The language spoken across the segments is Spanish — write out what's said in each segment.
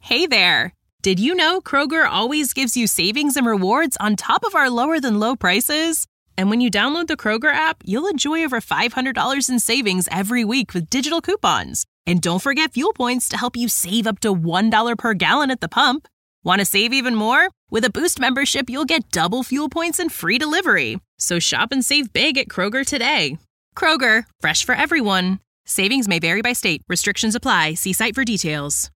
Hey there! Did you know Kroger always gives you savings and rewards on top of our lower-than-low prices? And when you download the Kroger app, you'll enjoy over $500 in savings every week with digital coupons. And don't forget fuel points to help you save up to $1 per gallon at the pump. Want to save even more? With a Boost membership, you'll get double fuel points and free delivery. So shop and save big at Kroger today. Kroger, fresh for everyone. Savings may vary by state. Restrictions apply. See site for details.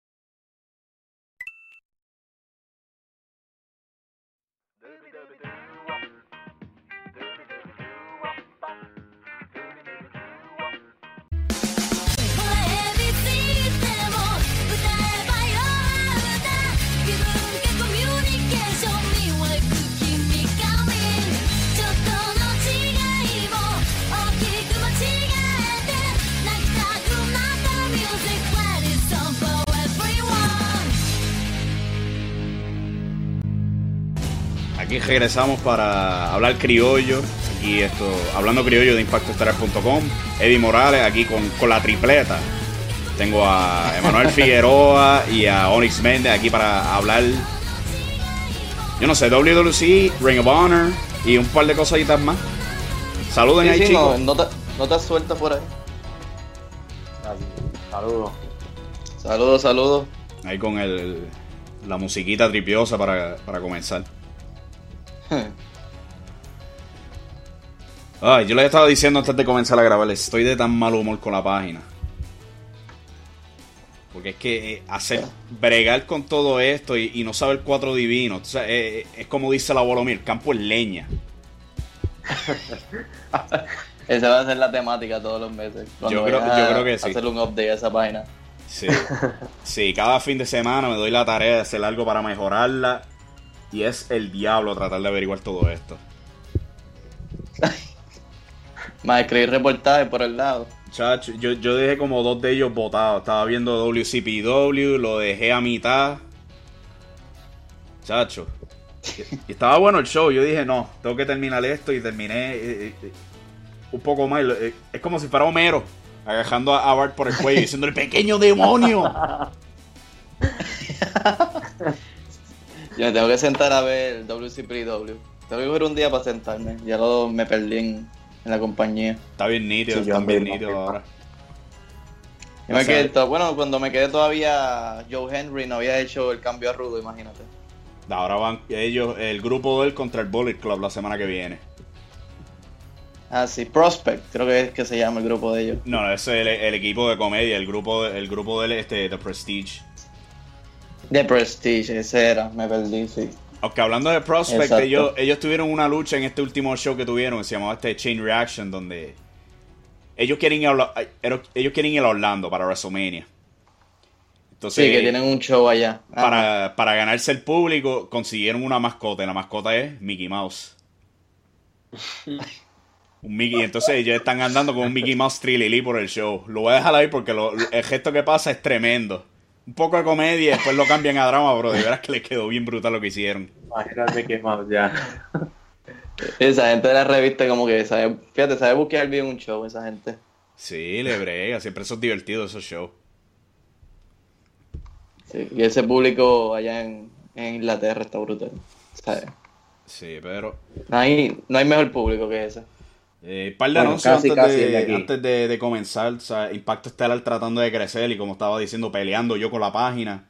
Aquí regresamos para hablar criollo. Aquí hablando criollo de ImpactoEstelar.com. Eddie Morales aquí con la tripleta. Tengo a Emanuel Figueroa y a Onyx Méndez aquí para hablar, yo no sé, WWC, Ring of Honor y un par de cositas más. Saluden ahí, chicos. No te sueltas por ahí. Saludos. Ahí con la musiquita tripiosa para comenzar. Ay, yo les estaba diciendo antes de comenzar a grabar, estoy de tan mal humor con la página. Porque es que bregar con todo esto y no saber cuatro divinos, o sea, es como dice el abuelo mío, el campo es leña. Esa va a ser la temática todos los meses. Yo creo que sí. Hacer un update a esa página. Sí, cada fin de semana me doy la tarea de hacer algo para mejorarla. Y es el diablo tratar de averiguar todo esto. Más escribir reportajes por el lado. Chacho, yo dejé como 2 de ellos botados. Estaba viendo WCPW, lo dejé a mitad. Chacho. Y estaba bueno el show. Yo dije, no, tengo que terminar esto. Y terminé un poco más. Es como si fuera Homero, agajando a Bart por el cuello y diciendo, ¡el pequeño demonio! Yo me tengo que sentar a ver WCPW. Tengo que coger un día para sentarme. Ya me perdí en la compañía. Está bien nítido, están bien nítidos ahora. Cuando me quedé todavía, Joe Henry no había hecho el cambio a Rudo, imagínate. Ahora van ellos, el grupo de él contra el Bullet Club la semana que viene. Ah, sí, Prospect, creo que es que se llama el grupo de ellos. No, ese es el equipo de comedia, el grupo de él, The Prestige. The Prestige, ese era, me perdí, sí. Aunque hablando de Prospect, ellos tuvieron una lucha en este último show que tuvieron, que se llamaba Chain Reaction, donde ellos quieren ir a Orlando para WrestleMania. Entonces, sí, que tienen un show allá. Para ganarse el público, consiguieron una mascota, y la mascota es Mickey Mouse. Un Mickey, entonces ellos están andando con un Mickey Mouse Trilili por el show. Lo voy a dejar ahí porque el gesto que pasa es tremendo. Un poco de comedia y después lo cambian a drama, bro. De veras que les quedó bien brutal lo que hicieron. Imagínate que más ya. Esa gente de la revista como que sabe buscar bien un show, esa gente. Sí, le brega. Siempre son divertidos esos shows. Sí, y ese público allá en Inglaterra está brutal. ¿Sabes? Sí, pero... No hay mejor público que ese. Par de anuncios antes de comenzar. O sea, Impacto Estelar tratando de crecer y, como estaba diciendo, peleando yo con la página.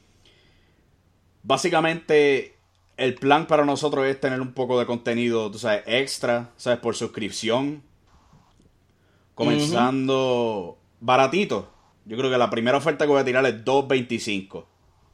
Básicamente, el plan para nosotros es tener un poco de contenido, tú sabes, extra, ¿sabes? Por suscripción. Comenzando baratito. Yo creo que la primera oferta que voy a tirar es $2.25.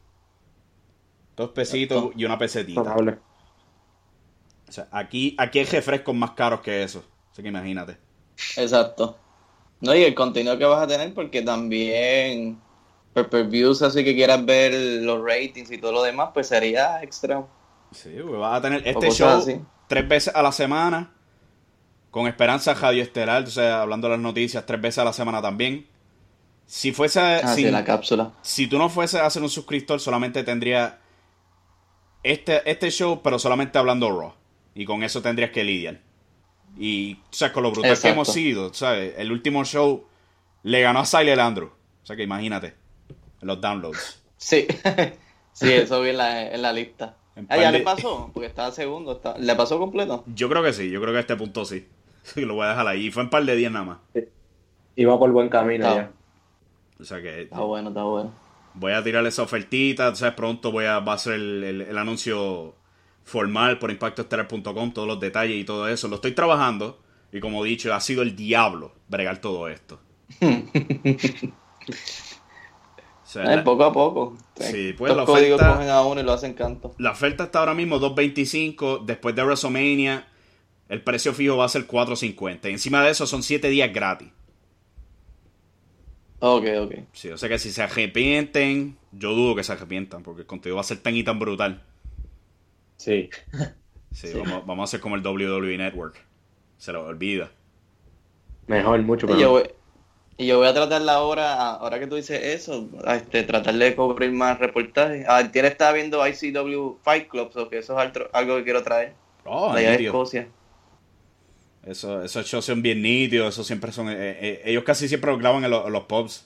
2 pesitos y una pesetita. Probable. O sea, aquí hay refrescos más caros que eso. Así que imagínate. Exacto. No, y el contenido que vas a tener, porque también pay-per-views, así que quieras ver los ratings y todo lo demás, pues sería extra. Sí, pues vas a tener este show así 3 veces a la semana, con Esperanza Radio Estelar, o sea, hablando de las noticias 3 veces a la semana también. Si fuese... la cápsula. Si tú no fueses a ser un suscriptor, solamente tendría este show, pero solamente hablando Raw. Y con eso tendrías que lidiar. Y, o sea, con lo brutal que hemos sido, ¿sabes? El último show le ganó a Silent Andrew. O sea, que imagínate, los downloads. Sí, sí, eso vi en la lista. En Ah, par ya de- le pasó, porque estaba segundo. ¿Le pasó completo? Yo creo que sí, yo creo que a este punto sí. Sí, lo voy a dejar ahí. Y fue en par de días nada más. Iba por buen camino Está, ya. O sea que está bueno, está bueno. voy a tirarle esa ofertita. Entonces pronto va a ser el anuncio formal por impactoestelar.com, todos los detalles y todo eso. Lo estoy trabajando. Y como he dicho, ha sido el diablo bregar todo esto. O sea, Poco a poco. sí, pues Estos la códigos oferta, cogen a uno y lo hacen canto. la oferta está ahora mismo $2.25. Después de WrestleMania, el precio fijo va a ser $4.50. Y encima de eso son 7 días gratis. Ok, ok. Sí, o sea que si se arrepienten, yo dudo que se arrepientan, porque el contenido va a ser tan y tan brutal. Sí. Sí, Sí. vamos a hacer como el WWE Network. Se lo olvida. Mejor, mucho Y yo mejor. voy, y yo voy a tratar ahora que tú dices eso, tratar de cubrir más reportajes. Tiene estaba viendo ICW Fight Club, o que eso es algo que quiero traer. Oh, De allá de nítido. Escocia. Esos shows son bien nítidos, esos siempre son... ellos casi siempre lo graban en los pubs.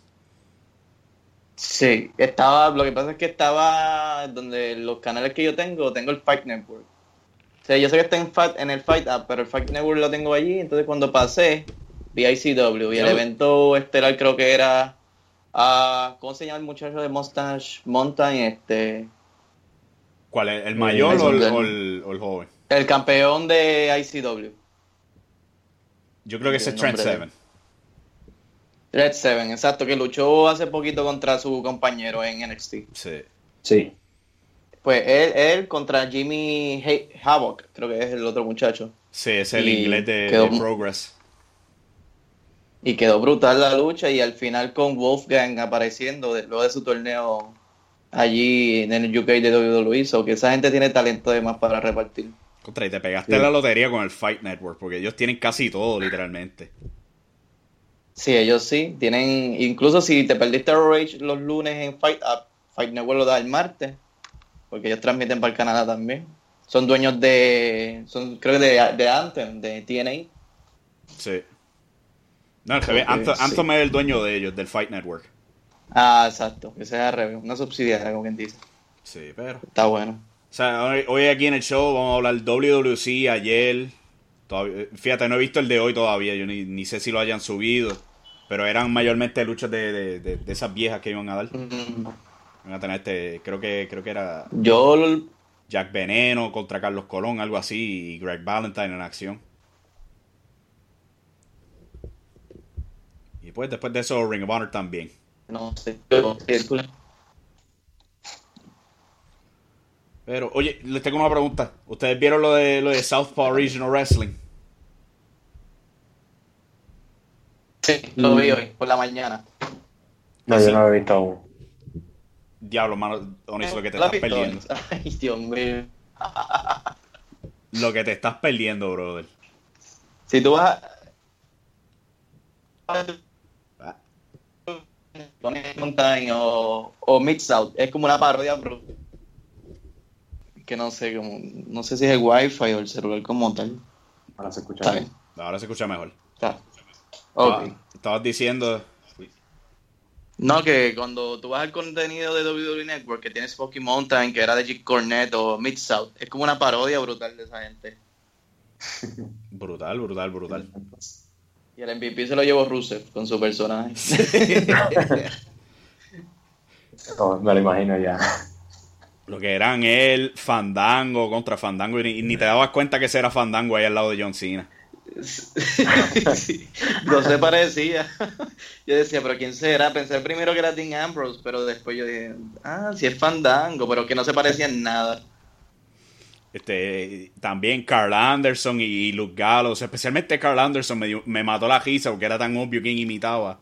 Sí, lo que pasa es que estaba donde los canales que yo tengo el Fight Network. O sea, yo sé que está en el Fight App, pero el Fight Network lo tengo allí, entonces cuando pasé, vi ICW y el Yo- evento estelar creo que era, ¿cómo se llama el muchacho de Mustache Mountain? ¿Cuál es? ¿El mayor Eso, o el joven? el campeón de ICW. Yo creo que ese es El Trent nombre de- Seven. Red Seven, exacto, que luchó hace poquito contra su compañero en NXT. Sí. Sí. Pues él contra Jimmy Havoc, creo que es el otro muchacho. Sí, es el Y inglés de quedó- Progress. Y quedó brutal la lucha y al final con Wolfgang apareciendo luego de su torneo allí en el UK de WWE, so que esa gente tiene talento además para repartir. Contra, y te pegaste la lotería con el Fight Network, porque ellos tienen casi todo, literalmente. Sí, ellos sí, tienen, incluso si te perdiste Rage los lunes en Fight Up, Fight Network lo da el martes, porque ellos transmiten para el Canadá también. Son dueños creo que de Anthem, de TNA. Sí. No, el jefe, Ok, sí. Anthem es el dueño de ellos, del Fight Network. Ah, exacto, que sea al revés, una subsidiaria, como quien dice. Sí, pero... Está bueno. O sea, hoy aquí en el show vamos a hablar WWC ayer. Fíjate, no he visto el de hoy todavía. Yo ni sé si lo hayan subido. Pero eran mayormente luchas de esas viejas que iban a dar. Mm, Van a tener creo que era Yo, Jack Veneno contra Carlos Colón, algo así. Y Greg Valentine en acción. Y pues después de eso Ring of Honor también. no sé, Pero, oye, les tengo una pregunta. ¿Ustedes vieron lo de Southpaw Regional Wrestling? sí, lo vi hoy, por la mañana. No, Sí. yo no lo he visto aún. Diablo, mano, Onis, lo que te ¿Lo has estás visto? perdiendo. Ay, Dios mío. Lo que te estás perdiendo, brother. Si tú vas a Ah, Mountain o Mid-South, es como una parodia, pero que no sé, no sé si es el Wi-Fi o el celular como tal. Ahora se escucha Está bien. bien. ahora se escucha mejor. Está. Ok. Estabas diciendo... No, que cuando tú vas al contenido de WWE Network, que tiene Smoky Mountain, que era de Jim Cornette o Mid-South, es como una parodia brutal de esa gente. Brutal, brutal, brutal. Y el MVP se lo llevó Rusev con su personaje. No, me lo imagino ya. Lo que eran él, Fandango contra Fandango, y ni te dabas cuenta que ese era Fandango ahí al lado de John Cena. Sí, no se parecía. Yo decía, pero ¿quién será? Pensé primero que era Dean Ambrose, pero después yo dije, sí es Fandango, pero que no se parecía en nada. También Carl Anderson y Luke Gallows, especialmente Carl Anderson me mató la risa porque era tan obvio quién imitaba.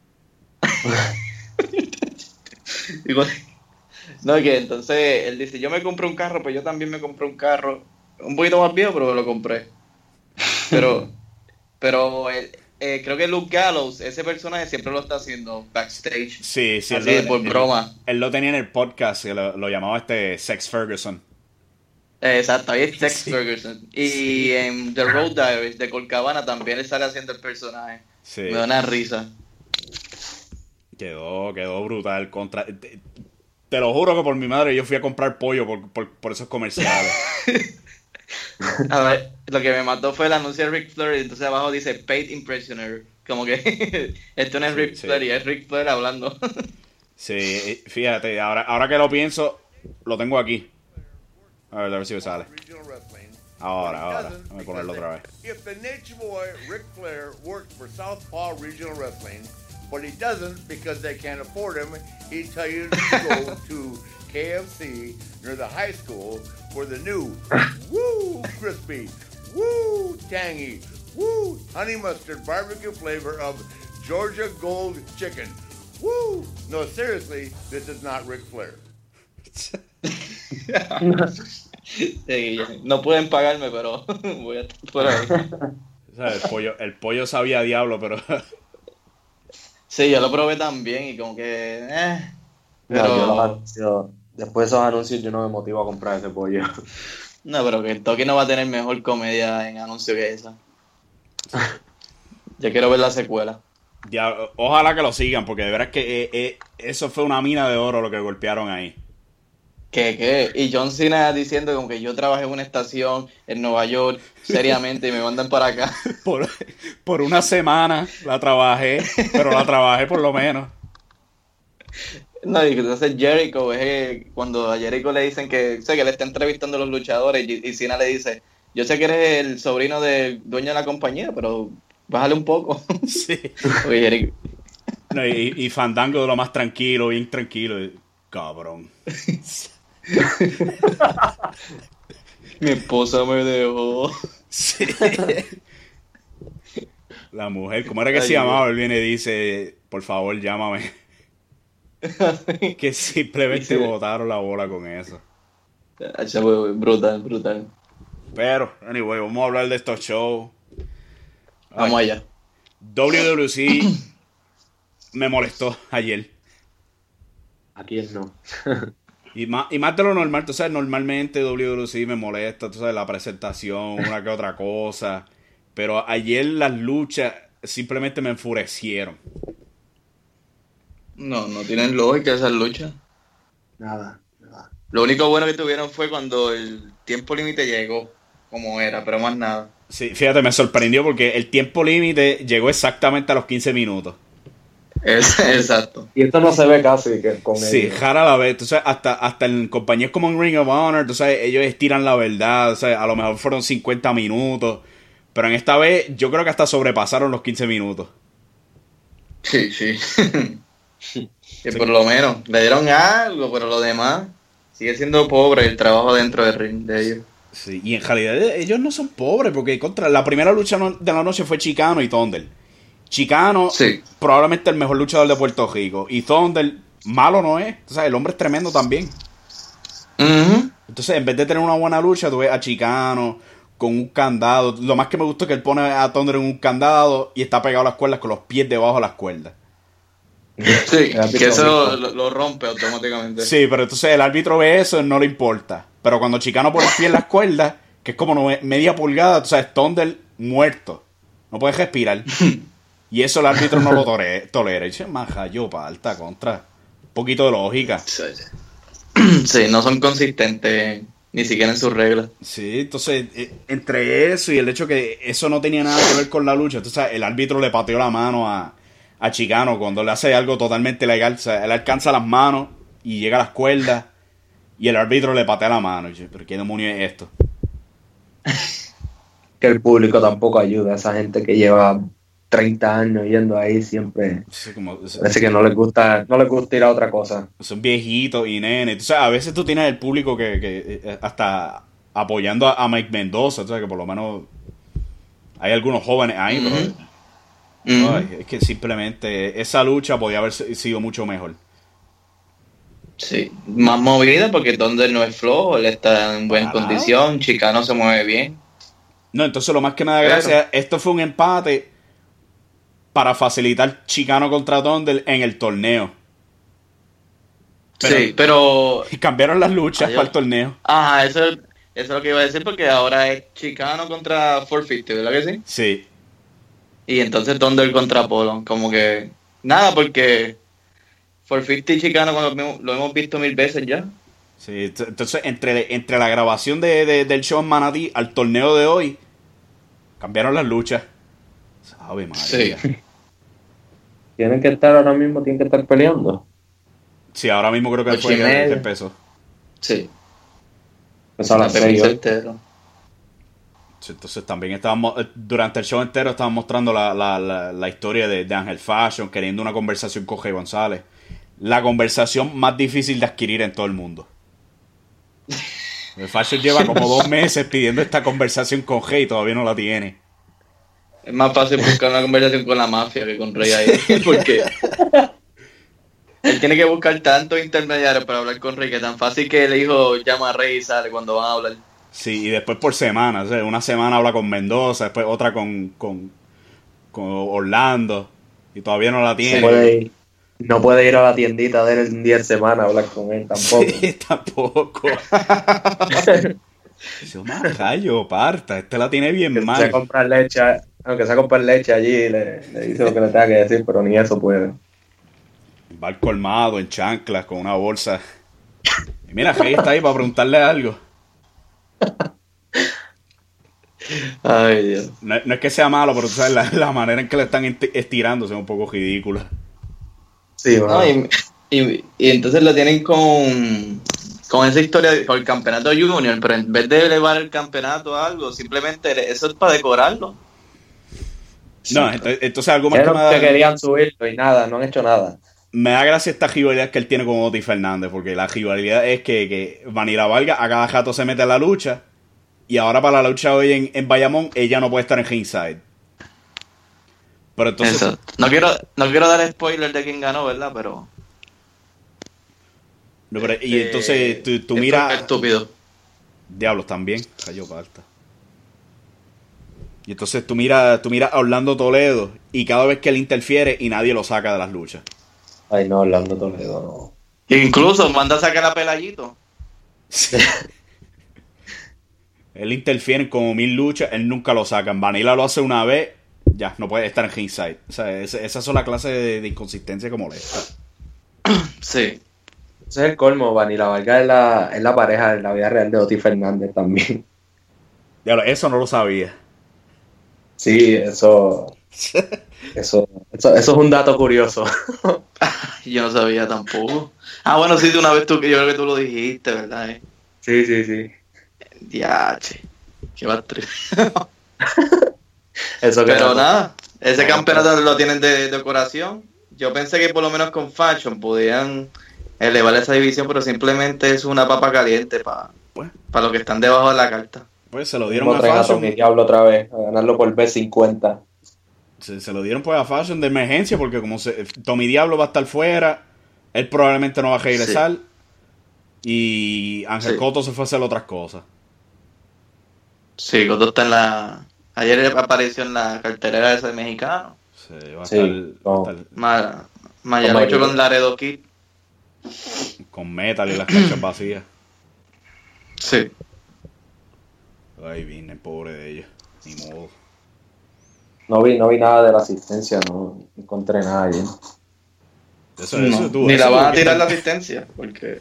Digo, no, que entonces él dice, yo me compré un carro, pues yo también me compré un carro, un poquito más viejo, pero lo compré. Pero creo que Luke Gallows, ese personaje siempre lo está haciendo backstage. Sí, sí, Así de por broma. Él lo tenía en el podcast, que lo llamaba Sex Ferguson. Exacto, ahí es Tex Ferguson. Y en The Road Diaries de Colt Cabana también él sale haciendo el personaje. Sí. Me da una risa. Quedó brutal. Te lo juro que por mi madre yo fui a comprar pollo por esos comerciales. A ver, lo que me mató fue el anuncio de Ric Flair y entonces abajo dice Paid Impressioner. Como que esto no es Ric Flair y es Ric Flair hablando. Sí, fíjate, ahora que lo pienso, lo tengo aquí. A ver si me sale. Ahora, déjame ponerlo otra vez. If the Nature Boy Ric Flair worked for Southpaw Regional Wrestling, but he doesn't because they can't afford him, he'd tell you to go to KFC near the high school for the new woo crispy, woo tangy, woo honey mustard barbecue flavor of Georgia Gold chicken. Woo! No, seriously, this is not Ric Flair. Sí, no pueden pagarme, pero voy a estar por ahí. O sea, el pollo sabía a diablo, pero... Sí, yo lo probé también y como que... No, pero... yo los anuncios, después de esos anuncios yo no me motivo a comprar ese pollo. No, pero que Toki no va a tener mejor comedia en anuncio que esa. Yo quiero ver la secuela. Ya, ojalá que lo sigan, porque de verdad que eso fue una mina de oro lo que golpearon ahí. ¿Qué? Y John Cena diciendo como que yo trabajé en una estación en Nueva York seriamente y me mandan para acá. Por una semana la trabajé, pero la trabajé por lo menos. No, y entonces Jericho, cuando a Jericho le dicen que, sé que le está entrevistando a los luchadores y Cena le dice, yo sé que eres el sobrino del dueño de la compañía, pero bájale un poco. Sí. Oye, Jericho. No, y Fandango de lo más tranquilo, bien tranquilo. Cabrón. Mi esposa me dejó. Sí. La mujer, ¿cómo era que se llamaba? Él viene y dice, por favor, llámame. Que simplemente botaron la bola con eso. Brutal. Pero, anyway, vamos a hablar de estos shows. Vamos allá. WWC me molestó ayer. Aquí es no. Y más de lo normal, tú sabes, normalmente WWC me molesta, tú sabes, la presentación, una que otra cosa. Pero ayer las luchas simplemente me enfurecieron. No tienen lógica esas luchas. Nada. Lo único bueno que tuvieron fue cuando el tiempo límite llegó, como era, pero más nada. Sí, fíjate, me sorprendió porque el tiempo límite llegó exactamente a los 15 minutos. Exacto. Y esto no se ve casi que con Sí, ellos. rara la vez, tú sabes, hasta en compañías como en Ring of Honor, tú sabes, ellos estiran la verdad, o sea, a lo mejor fueron 50 minutos, pero en esta vez yo creo que hasta sobrepasaron los 15 minutos. Sí. Que por lo menos le dieron algo, pero lo demás sigue siendo pobre el trabajo dentro del ring de ellos. Sí, y en realidad ellos no son pobres, porque contra la primera lucha de la noche fue Chicano y Thunder. Chicano, Sí. probablemente el mejor luchador de Puerto Rico, y Thunder, malo no es, o sea, el hombre es tremendo también. Uh-huh. Entonces, en vez de tener una buena lucha, tú ves a Chicano con un candado. Lo más que me gustó es que él pone a Thunder en un candado y está pegado a las cuerdas con los pies debajo de las cuerdas. Sí, que eso lo rompe automáticamente. Sí, pero entonces el árbitro ve eso y no le importa. Pero cuando Chicano pone el pie en las cuerdas, que es como media pulgada, tú sabes, Thunder muerto. No puede respirar. Y eso el árbitro no lo tolera. Y dice, maja, yo pa' alta contra. Un poquito de lógica. Sí, no son consistentes ni siquiera en sus reglas. Sí, entonces, entre eso y el hecho que eso no tenía nada que ver con la lucha, entonces el árbitro le pateó la mano a Chicano cuando le hace algo totalmente legal. O sea, él alcanza las manos y llega a las cuerdas y el árbitro le patea la mano. Y yo, ¿pero qué demonio es esto? Que el público tampoco ayuda a esa gente que lleva 30 años yendo ahí siempre. Sí, Parece que no les gusta ir a otra cosa. Son viejitos y nenes. O sea, a veces tú tienes el público que hasta apoyando a Mike Mendoza, o sea, que por lo menos hay algunos jóvenes ahí, pero ay, es que simplemente esa lucha podía haber sido mucho mejor. Sí, más movida porque Thunder no es flojo, él está en buena condición, Chicano se mueve bien. No, entonces lo más que me da gracia, esto fue un empate para facilitar Chicano contra Thunder en el torneo. Pero cambiaron las luchas para el torneo. Ajá, eso es lo que iba a decir porque ahora es Chicano contra 450, ¿verdad que sí? Sí. Y entonces Thunder contra Apollo, como que nada, porque por 50 Chicano cuando lo hemos visto 1000 veces ya. Sí, entonces entre la grabación del show en Manatí al torneo de hoy, cambiaron las luchas. Sabe, María. Sí. Tienen que estar peleando. Sí, ahora mismo creo que 8 fue y que media. empezó. Sí. Eso a las 6. Sí, entonces también estábamos, durante el show entero estaban mostrando la historia de Ángel Fashion, queriendo una conversación con Jay González. La conversación más difícil de adquirir en todo el mundo. El Fashion lleva como 2 meses pidiendo esta conversación con Jay y todavía no la tiene. Es más fácil buscar una conversación con la mafia que con Rey ahí. Porque él tiene que buscar tantos intermediarios para hablar con Rey, que tan fácil que el hijo llama a Rey y sale cuando van a hablar. Sí, y después por semana. O sea, una semana habla con Mendoza, después otra con Orlando. Y todavía no la tiene. No puede ir a la tiendita de él un día de semana a hablar con él tampoco. Sí, tampoco. Yo más rayo, parta. La tiene bien Aunque mal. sea comprar leche allí, le dice lo que le tenga que decir, pero ni eso puede. Va al colmado en chanclas con una bolsa. Y mira, Jay está ahí para preguntarle algo. Ay, Dios. No es que sea malo, pero tú sabes, la manera en que le están estirando es un poco ridícula. Sí, bueno. No, y entonces lo tienen con esa historia por el campeonato junior, pero en vez de elevar el campeonato a algo, simplemente eso es para decorarlo. No, entonces algo más Dijeron que querían subirlo y nada, no han hecho nada. Me da gracia esta rivalidad que él tiene con Otis Fernández, porque la rivalidad es que Vanilla Vargas a cada jato se mete en la lucha, y ahora para la lucha hoy en Bayamón, ella no puede estar en ringside. Pero entonces... Eso. No quiero dar spoiler de quién ganó, ¿verdad? Pero... No, pero y entonces tú miras... Estúpido. Diablos también, cayó parta. Y entonces tú miras a Orlando Toledo, y cada vez que él interfiere y nadie lo saca de las luchas. Ay, no, Orlando Toledo, no. Incluso manda a sacar a Pelayito. Él interfiere en como 1000 luchas, él nunca lo saca. Vanilla lo hace una vez, ya, no puede estar en ringside. O sea, esas son las clases de inconsistencia que molesta. Sí. Ese es el colmo, Vanilla Vargas es la pareja en la vida real de Otis Fernández también. Diablo, eso no lo sabía. Sí, eso es un dato curioso. Yo no sabía tampoco. Ah, bueno, sí, de una vez yo creo que tú lo dijiste, ¿verdad? Sí. Diache. Qué batri. Eso que Pero no. nada, ese campeonato lo tienen de decoración. Yo pensé que por lo menos con Fashion podían elevar esa división, pero simplemente es una papa caliente para los que están debajo de la carta. Pues se lo dieron Como a traen a Fashion. Tommy Diablo otra vez, a ganarlo por B50. Se lo dieron pues a Fashion de emergencia, porque como Tommy Diablo va a estar fuera, él probablemente no va a regresar. Y Ángel Cotto se fue a hacer otras cosas. Sí, Cotto está en la... Ayer apareció en la cartelera esa de mexicano. Sí, va a estar Mayarocho con Laredo Kid. Con Metal y las canchas vacías. Sí. Ay, vine, pobre de ellos. Ni modo. No vi nada de la asistencia, no encontré nada allí. Ni la van a tirar la asistencia, porque...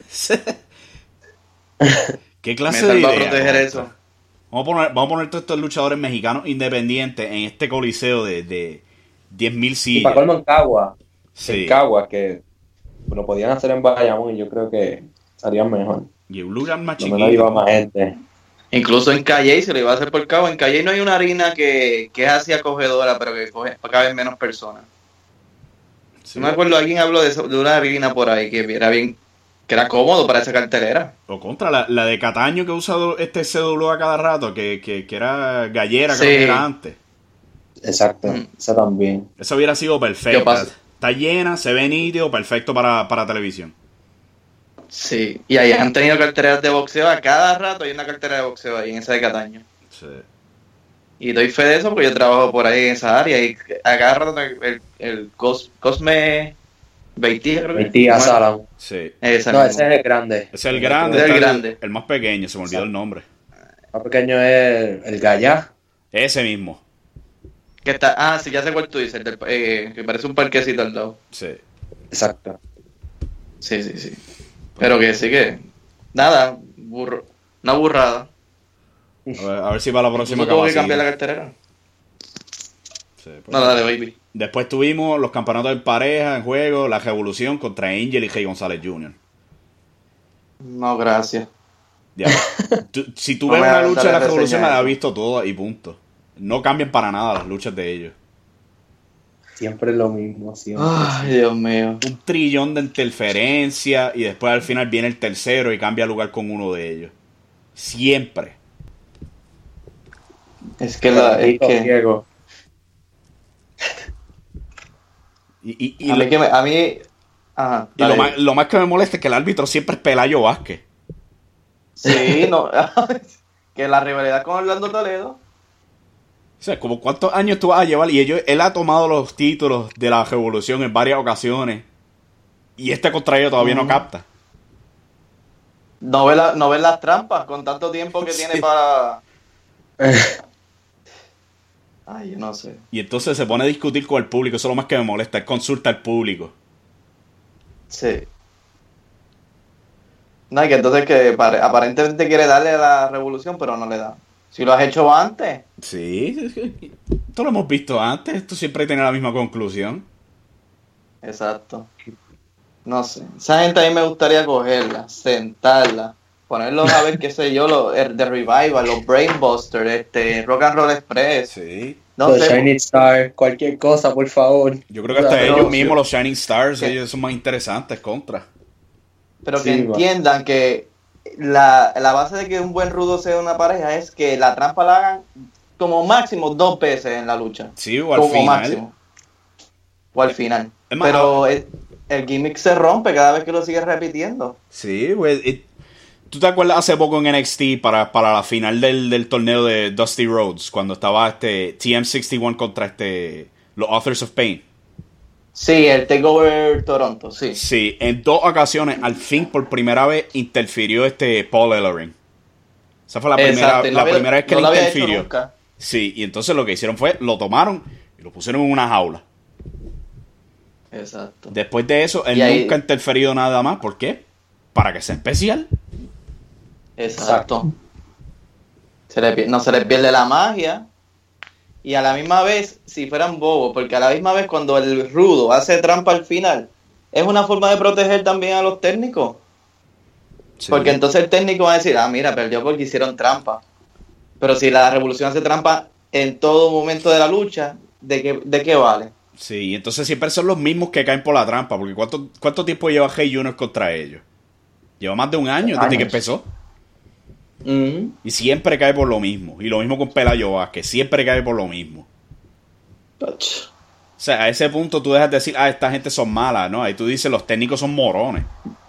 ¿Qué clase de Metal idea? va a proteger eso. Vamos a poner todos estos luchadores mexicanos independientes en este coliseo de 10.000 sillas. Y para colmo en Cagua. Sí. En Cagua, que lo podían hacer en Bayamón y yo creo que estarían mejor. Y un lugar más No chiquito. me iba más gente. Incluso en Calle se lo iba a hacer por cabo. En Calle no hay una harina que es así acogedora, pero que caben menos personas. Sí. No me acuerdo, alguien habló de una harina por ahí que era bien, que era cómodo para esa cartelera. O contra la de Cataño que ha usado este CW a cada rato, que era gallera, Sí. creo que era antes. Exacto, esa también. Eso hubiera sido Yo perfecto. paso. Está llena, se ve nítido, perfecto para televisión. Sí, y ahí han tenido carteleras de boxeo. A cada rato hay una cartera de boxeo ahí en esa de Cataño. Sí. Y doy fe de eso porque yo trabajo por ahí en esa área. Y a cada rato el Cosme Beitía, creo que. Mi tía Sala. Sí. Esa No, misma. ese es el grande. Ese es el grande. Ese es el está grande. El más pequeño, se me olvidó el nombre. El más pequeño es el Gallá. Ese mismo. Que está, sí, ya sé cuál tú dices, que parece un parquecito al lado. Sí. Exacto. Sí. Pero que sí que... Nada, una burrada. A ver si para la próxima Tuvo que acaba cambiar la así. carterera. Sí, pues. No, dale, baby. Después tuvimos los campeonatos en pareja en juego, la Revolución contra Angel y Rey González Jr. No, gracias. Ya. Si tú No ves me una hagas lucha de la darle Revolución, reseña la a has eso. visto toda y punto. No cambian para nada las luchas de ellos. Siempre es lo mismo, siempre. Ay, Dios mío. Un trillón de interferencia y después al final viene el tercero y cambia lugar con uno de ellos. Siempre. Es que Maldito Diego. Y a mí... Ajá, y lo dale. más que me molesta es que el árbitro siempre es Pelayo Vázquez. Sí, no. Que la rivalidad con Orlando Toledo. O sea, como cuántos años tú vas a llevar. Y él ha tomado los títulos de la Revolución en varias ocasiones. Y este contra ellos todavía no capta. No ve las trampas con tanto tiempo que tiene para... Ay, yo no sé. Y entonces se pone a discutir con el público. Eso es lo más que me molesta. Él consulta al público. Sí. No, y que entonces que aparentemente quiere darle a la revolución, pero no le da. Si lo has hecho antes. Sí. Esto lo hemos visto antes. Esto siempre tiene la misma conclusión. Exacto. No sé. Esa gente a mí me gustaría cogerla, sentarla, ponerlos a ver, qué sé yo, The Revival, los Brainbusters, Rock and Roll Express. Sí. No Los sé. Shining Star, cualquier cosa, por favor. Yo creo que hasta Pero- ellos mismos, los Shining Stars, ¿Qué? ellos son más interesantes contra. Pero Sí, que va. entiendan que la base de que un buen rudo sea una pareja es que la trampa la hagan como máximo 2 veces en la lucha. Sí, o al como final. máximo. O al final. Es más, Pero el gimmick se rompe cada vez que lo sigues repitiendo. Sí, güey. ¿Tú te acuerdas hace poco en NXT para la final del torneo de Dusty Rhodes? Cuando estaba TM61 contra los Authors of Pain. Sí, el Takeover Toronto, sí. Sí, en 2 ocasiones, al fin, por primera vez, interfirió Paul Ellering. Esa fue Exacto, y la primera vez que no le lo había hecho interfirió. nunca. Sí, y entonces lo que hicieron fue, lo tomaron y lo pusieron en una jaula. Exacto. Después de eso, él Y ahí- nunca ha interferido nada más. ¿Por qué? Para que sea especial. Exacto. No se les pierde la magia. Y a la misma vez, si fueran bobos, porque a la misma vez cuando el rudo hace trampa al final, es una forma de proteger también a los técnicos. Sí. Porque entonces el técnico va a decir, mira, perdió porque hicieron trampa. Pero si la revolución hace trampa en todo momento de la lucha, ¿de qué vale? Sí, entonces siempre son los mismos que caen por la trampa. Porque ¿cuánto tiempo lleva Rey Jr. contra ellos? Lleva más de un año desde que empezó. Ujú. Y siempre cae por lo mismo. Y lo mismo con Pelayo Vázquez. Siempre cae por lo mismo. O sea, a ese punto tú dejas de decir, esta gente son malas, ¿no? Ahí tú dices, los técnicos son morones.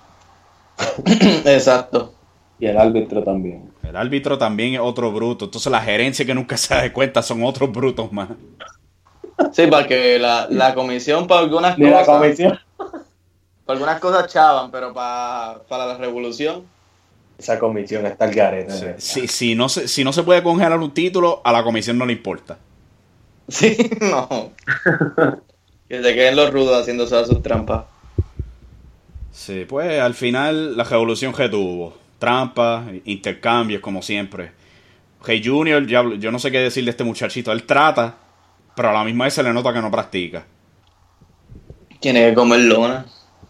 Exacto. Y el árbitro también. El árbitro también es otro bruto. Entonces la gerencia que nunca se da de cuenta son otros brutos más. Sí, porque la comisión para algunas Ni la cosas, comisión. para algunas cosas chavan, pero para la revolución, Esa comisión está al garete. Si no se puede congelar un título, a la comisión no le importa. sí, no. Que se queden los rudos haciendo todas sus trampas. Sí, pues al final la revolución que tuvo. Trampas, intercambios, como siempre. Rey Junior, yo no sé qué decir de este muchachito. Él trata, pero a la misma vez se le nota que no practica. Tiene que comer lona.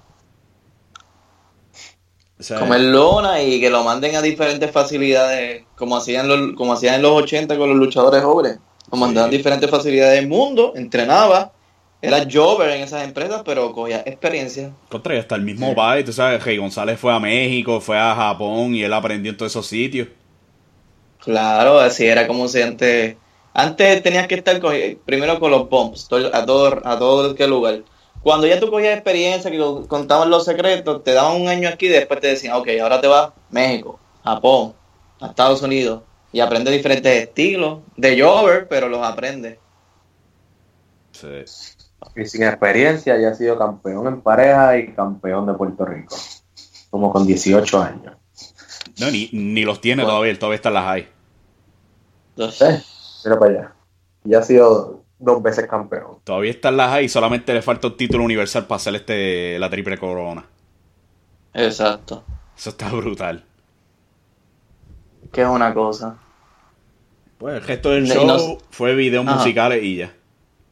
O sea, Comer lona y que lo manden a diferentes facilidades, como hacían en los 80 con los luchadores jóvenes. Lo mandaban a diferentes facilidades del mundo, entrenaba, era jobber en esas empresas, pero cogía experiencia. contra hasta el mismo Bay, tú sabes, Rey González fue a México, fue a Japón y él aprendió en todos esos sitios. Claro, así era como si antes. Antes tenías que estar primero con los bumps, a todo aquel lugar. Cuando ya tú cogías experiencia, que contaban los secretos, te daban un año aquí y después te decían, ok, ahora te vas a México, Japón, a Estados Unidos, y aprendes diferentes estilos de jobber, pero los aprendes. Sí. Y sin experiencia ya ha sido campeón en pareja y campeón de Puerto Rico. Como con 18 años. No, ni los tiene Bueno. todavía, él todavía está en las high. Mira para allá. Ya ha sido 2 veces campeón. Todavía está en las high y solamente le falta un título universal para hacer la triple corona. Exacto. Eso está brutal. Que es una cosa. Pues el resto del Y show fue videos Ajá. musicales y ya.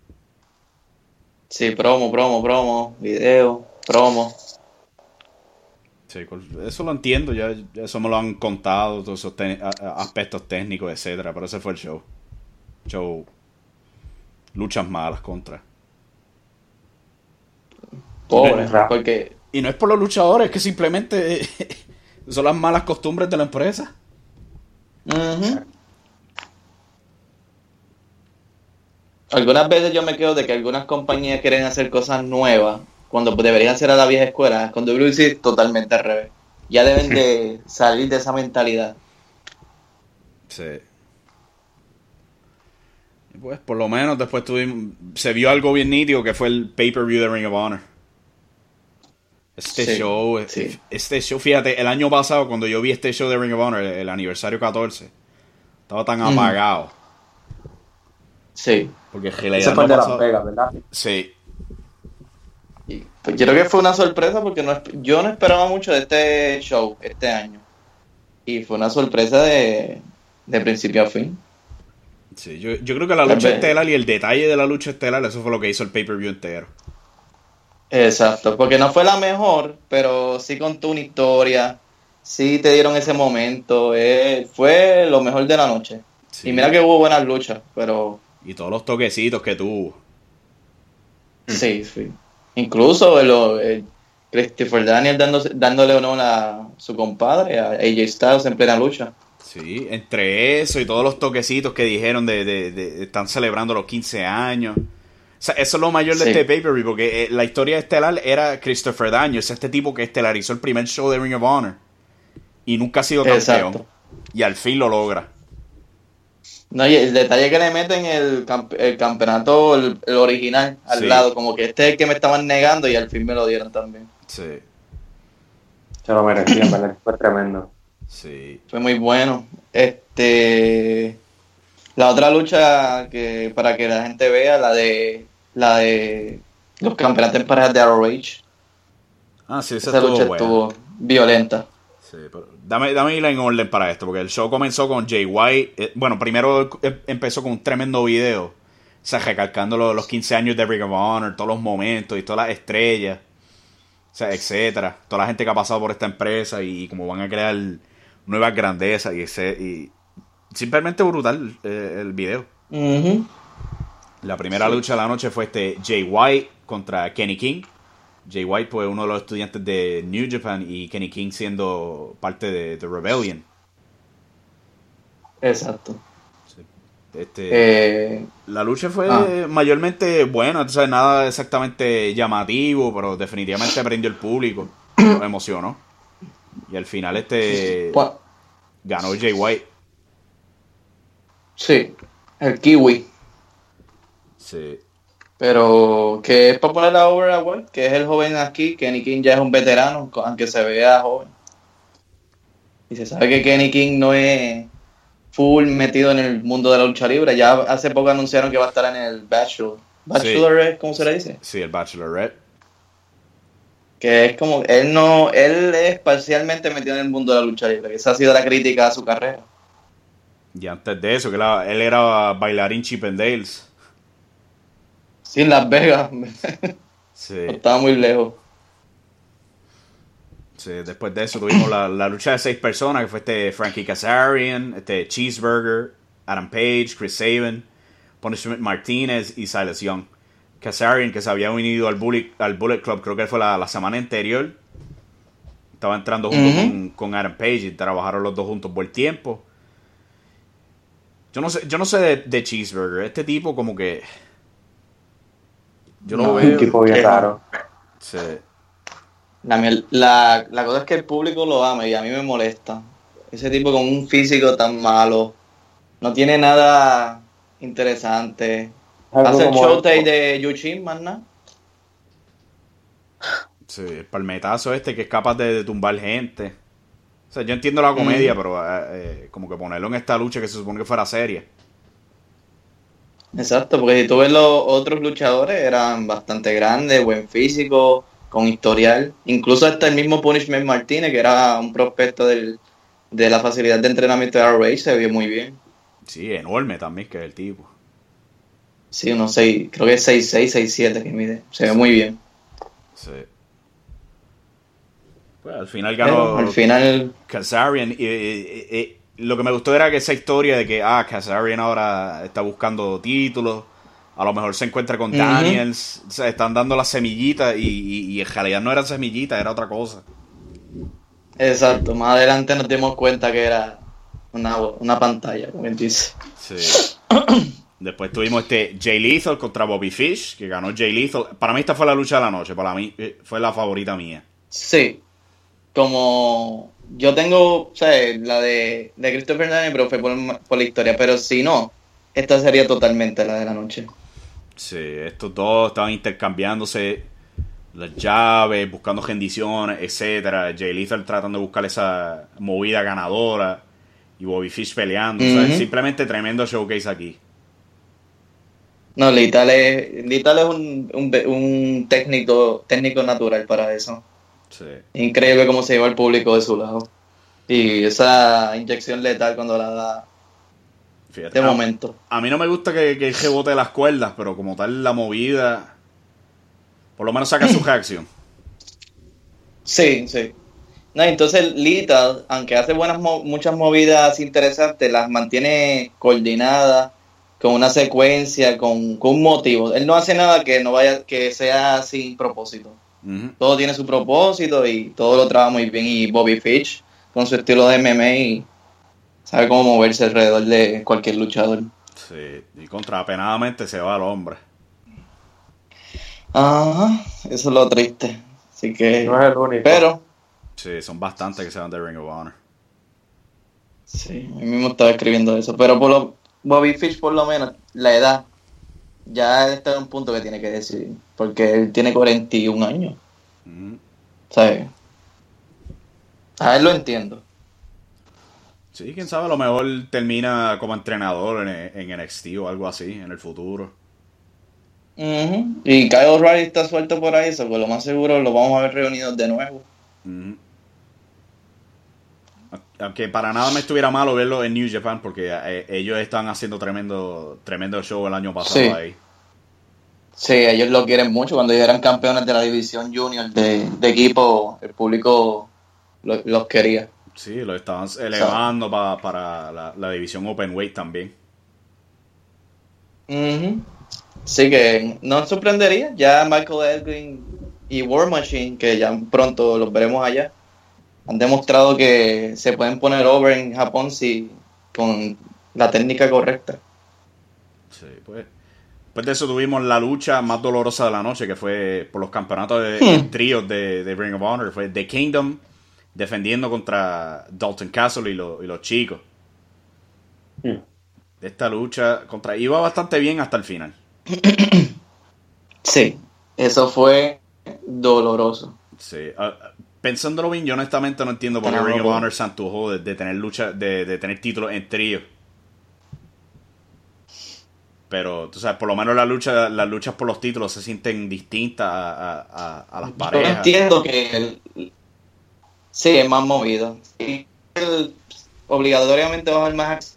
Sí, promo, video, promo. Sí, eso lo entiendo, ya eso me lo han contado, todos esos aspectos técnicos, etcétera, pero ese fue el show. Show. Luchas malas contra. Pobre, Rap. porque Y no es por los luchadores, es que simplemente son las malas costumbres de la empresa. ujú. Algunas veces yo me quedo de que algunas compañías quieren hacer cosas nuevas cuando deberían ser a la vieja escuela. Con WC es totalmente al revés. Ya deben de salir de esa mentalidad. Sí. Y pues por lo menos después se vio algo bien nítido que fue el pay-per-view de Ring of Honor. Sí, sí. Este show, fíjate, el año pasado cuando yo vi este show de Ring of Honor, el aniversario 14, estaba tan apagado. Sí. Porque Ese fue el de Las Vegas, ¿verdad? Sí, Y, pues, yo creo que fue una sorpresa porque yo no esperaba mucho de este show este año. Y fue una sorpresa de principio a fin. sí. Yo creo que la Tal lucha vez. estelar y el detalle de la lucha estelar, eso fue lo que hizo el pay-per-view entero. Exacto, porque no fue la mejor, pero sí contó una historia, sí te dieron ese momento, fue lo mejor de la noche. Sí. Y mira que hubo buenas luchas, pero Y todos los toquecitos que tuvo. sí, sí. Incluso el Christopher Daniel dándole honor a su compadre, a AJ Styles en plena lucha. Sí, entre eso y todos los toquecitos que dijeron de están celebrando los 15 años. O sea, eso es lo mayor de Sí. este pay-per-view, porque la historia estelar era Christopher Daniels, este tipo que estelarizó el primer show de Ring of Honor y nunca ha sido campeón. Exacto. Y al fin lo logra. No, y el detalle que le meten el campeonato, el original, al Sí. lado, como que este es el que me estaban negando y al fin me lo dieron también. Sí, Se lo merecían, ¿verdad? Fue tremendo. sí. Fue muy bueno. La otra lucha que para que la gente vea, la de los campeonatos en parejas de ROH. Ah, sí, esa Esa estuvo lucha buena. estuvo violenta. Sí, pero dame ir en orden para esto, porque el show comenzó con Jay White. Bueno, primero empezó con un tremendo video, o sea, recalcando los 15 años de Ring of Honor, todos los momentos y todas las estrellas, o sea, etcétera. Toda la gente que ha pasado por esta empresa y cómo van a crear nuevas grandezas y simplemente brutal el video. Ujú. La primera lucha de la noche fue Jay White contra Kenny King. Jay White, pues, uno de los estudiantes de New Japan y Kenny King siendo parte de The Rebellion. Exacto. Este, la lucha fue mayormente buena, tú sabes, nada exactamente llamativo, pero definitivamente prendió el público, lo emocionó. Y al final Bueno, ganó Jay White. sí, el Kiwi. Sí. Pero que es para poner a over a White, que es el joven aquí. Kenny King ya es un veterano, aunque se vea joven. Y se sabe que Kenny King no es full metido en el mundo de la lucha libre. Ya hace poco anunciaron que va a estar en el Bachelor. ¿Bachelor ¿cómo se le dice? Sí, el Bachelorette. Que es como, él es parcialmente metido en el mundo de la lucha libre. Esa ha sido la crítica a su carrera. Y antes de eso, él era bailarín Chip and Dales. Sí, en Las Vegas. Sí. Estaba muy lejos. Sí, después de eso tuvimos la lucha de 6 personas, que fue Frankie Kazarian, Cheeseburger, Adam Page, Chris Sabin, Punishment Martinez y Silas Young. Kazarian, que se había unido al Bullet Club, creo que fue la semana anterior. Estaba entrando junto con Adam Page y trabajaron los dos juntos por el tiempo. Yo no sé de Cheeseburger. Este tipo como que... Yo lo veo... Un tipo bien raro. Sí. La cosa es que el público lo ama y a mí me molesta. Ese tipo con un físico tan malo. No tiene nada interesante. Hace el showtime de Yushin, más nada. Sí, el palmetazo que es capaz de tumbar gente. O sea, yo entiendo la comedia, pero como que ponerlo en esta lucha que se supone que fuera seria. Exacto, porque si tú ves los otros luchadores, eran bastante grandes, buen físico, con historial. Incluso hasta el mismo Punishment Martínez, que era un prospecto de la facilidad de entrenamiento de ROH, se vio muy bien. Sí, enorme también que es el tipo. Sí, unos 6, creo que es 6'6", 6'7" que mide. Se ve muy bien. Sí. Pues al final ganó Al final... Kazarian. Y lo que me gustó era que esa historia de que Kazarian ahora está buscando títulos. A lo mejor se encuentra con Daniels. O sea, están dando las semillitas y en realidad no eran semillitas, era otra cosa. Exacto, más adelante nos dimos cuenta que era una pantalla, como él dice. Sí. Después tuvimos Jay Lethal contra Bobby Fish, que ganó Jay Lethal. Para mí esta fue la lucha de la noche, para mí fue la favorita mía. Sí, como yo tengo, o sea, la de Christopher Daniels, pero fue por la historia, pero si no, esta sería totalmente la de la noche. Sí, estos dos estaban intercambiándose las llaves, buscando rendiciones, etcétera. Jay Lethal tratando de buscar esa movida ganadora y Bobby Fish peleando. O sea, simplemente tremendo showcase aquí. No, Lethal es un técnico natural para eso. Sí. Increíble cómo se lleva el público de su lado. Y esa inyección letal cuando la da. Fíjate, de momento. A mí no me gusta que el rebote de las cuerdas, pero como tal la movida, por lo menos saca su reacción. Sí, sí. No, entonces Lethal, aunque hace muchas movidas interesantes, las mantiene coordinadas, con una secuencia, con un motivo. Él no hace nada que sea sin propósito. Todo tiene su propósito y todo lo trabaja muy bien. Y Bobby Fish, con su estilo de MMA, sabe cómo moverse alrededor de cualquier luchador. Sí, y contrapenadamente se va al hombre. Ajá, eso es lo triste. Así que... No es el único. Pero... Sí, son bastantes que se van de Ring of Honor. Sí, a mí mismo estaba escribiendo eso. Pero Bobby Fish, por lo menos, la edad, ya está en un punto que tiene que decidir. Porque él tiene 41 años. ¿Sabes? A él lo entiendo. Sí, quién sabe, a lo mejor termina como entrenador en NXT o algo así en el futuro. Y Kyle O'Reilly está suelto por ahí, pues lo más seguro lo vamos a ver reunidos de nuevo. Aunque para nada me estuviera malo verlo en New Japan, porque ellos están haciendo tremendo show el año pasado ahí. Sí, ellos lo quieren mucho. Cuando ellos eran campeones de la división junior de equipo, el público los quería. Sí, lo estaban elevando para la división Openweight también. Sí, que no sorprendería. Ya Michael Elgin y War Machine, que ya pronto los veremos allá, han demostrado que se pueden poner over en Japón con la técnica correcta. Sí, pues. Después de eso tuvimos la lucha más dolorosa de la noche, que fue por los campeonatos de tríos de Ring of Honor. Fue The Kingdom defendiendo contra Dalton Castle y los chicos. Esta lucha iba bastante bien hasta el final. Sí, eso fue doloroso. Sí, pensándolo bien, yo honestamente no entiendo por qué Ring of Honor se antojó de tener lucha, de tener títulos en trío. Pero, tú sabes, por lo menos las luchas por los títulos se sienten distintas a las parejas. Yo entiendo que sí, es más movido. Y obligatoriamente va a haber más.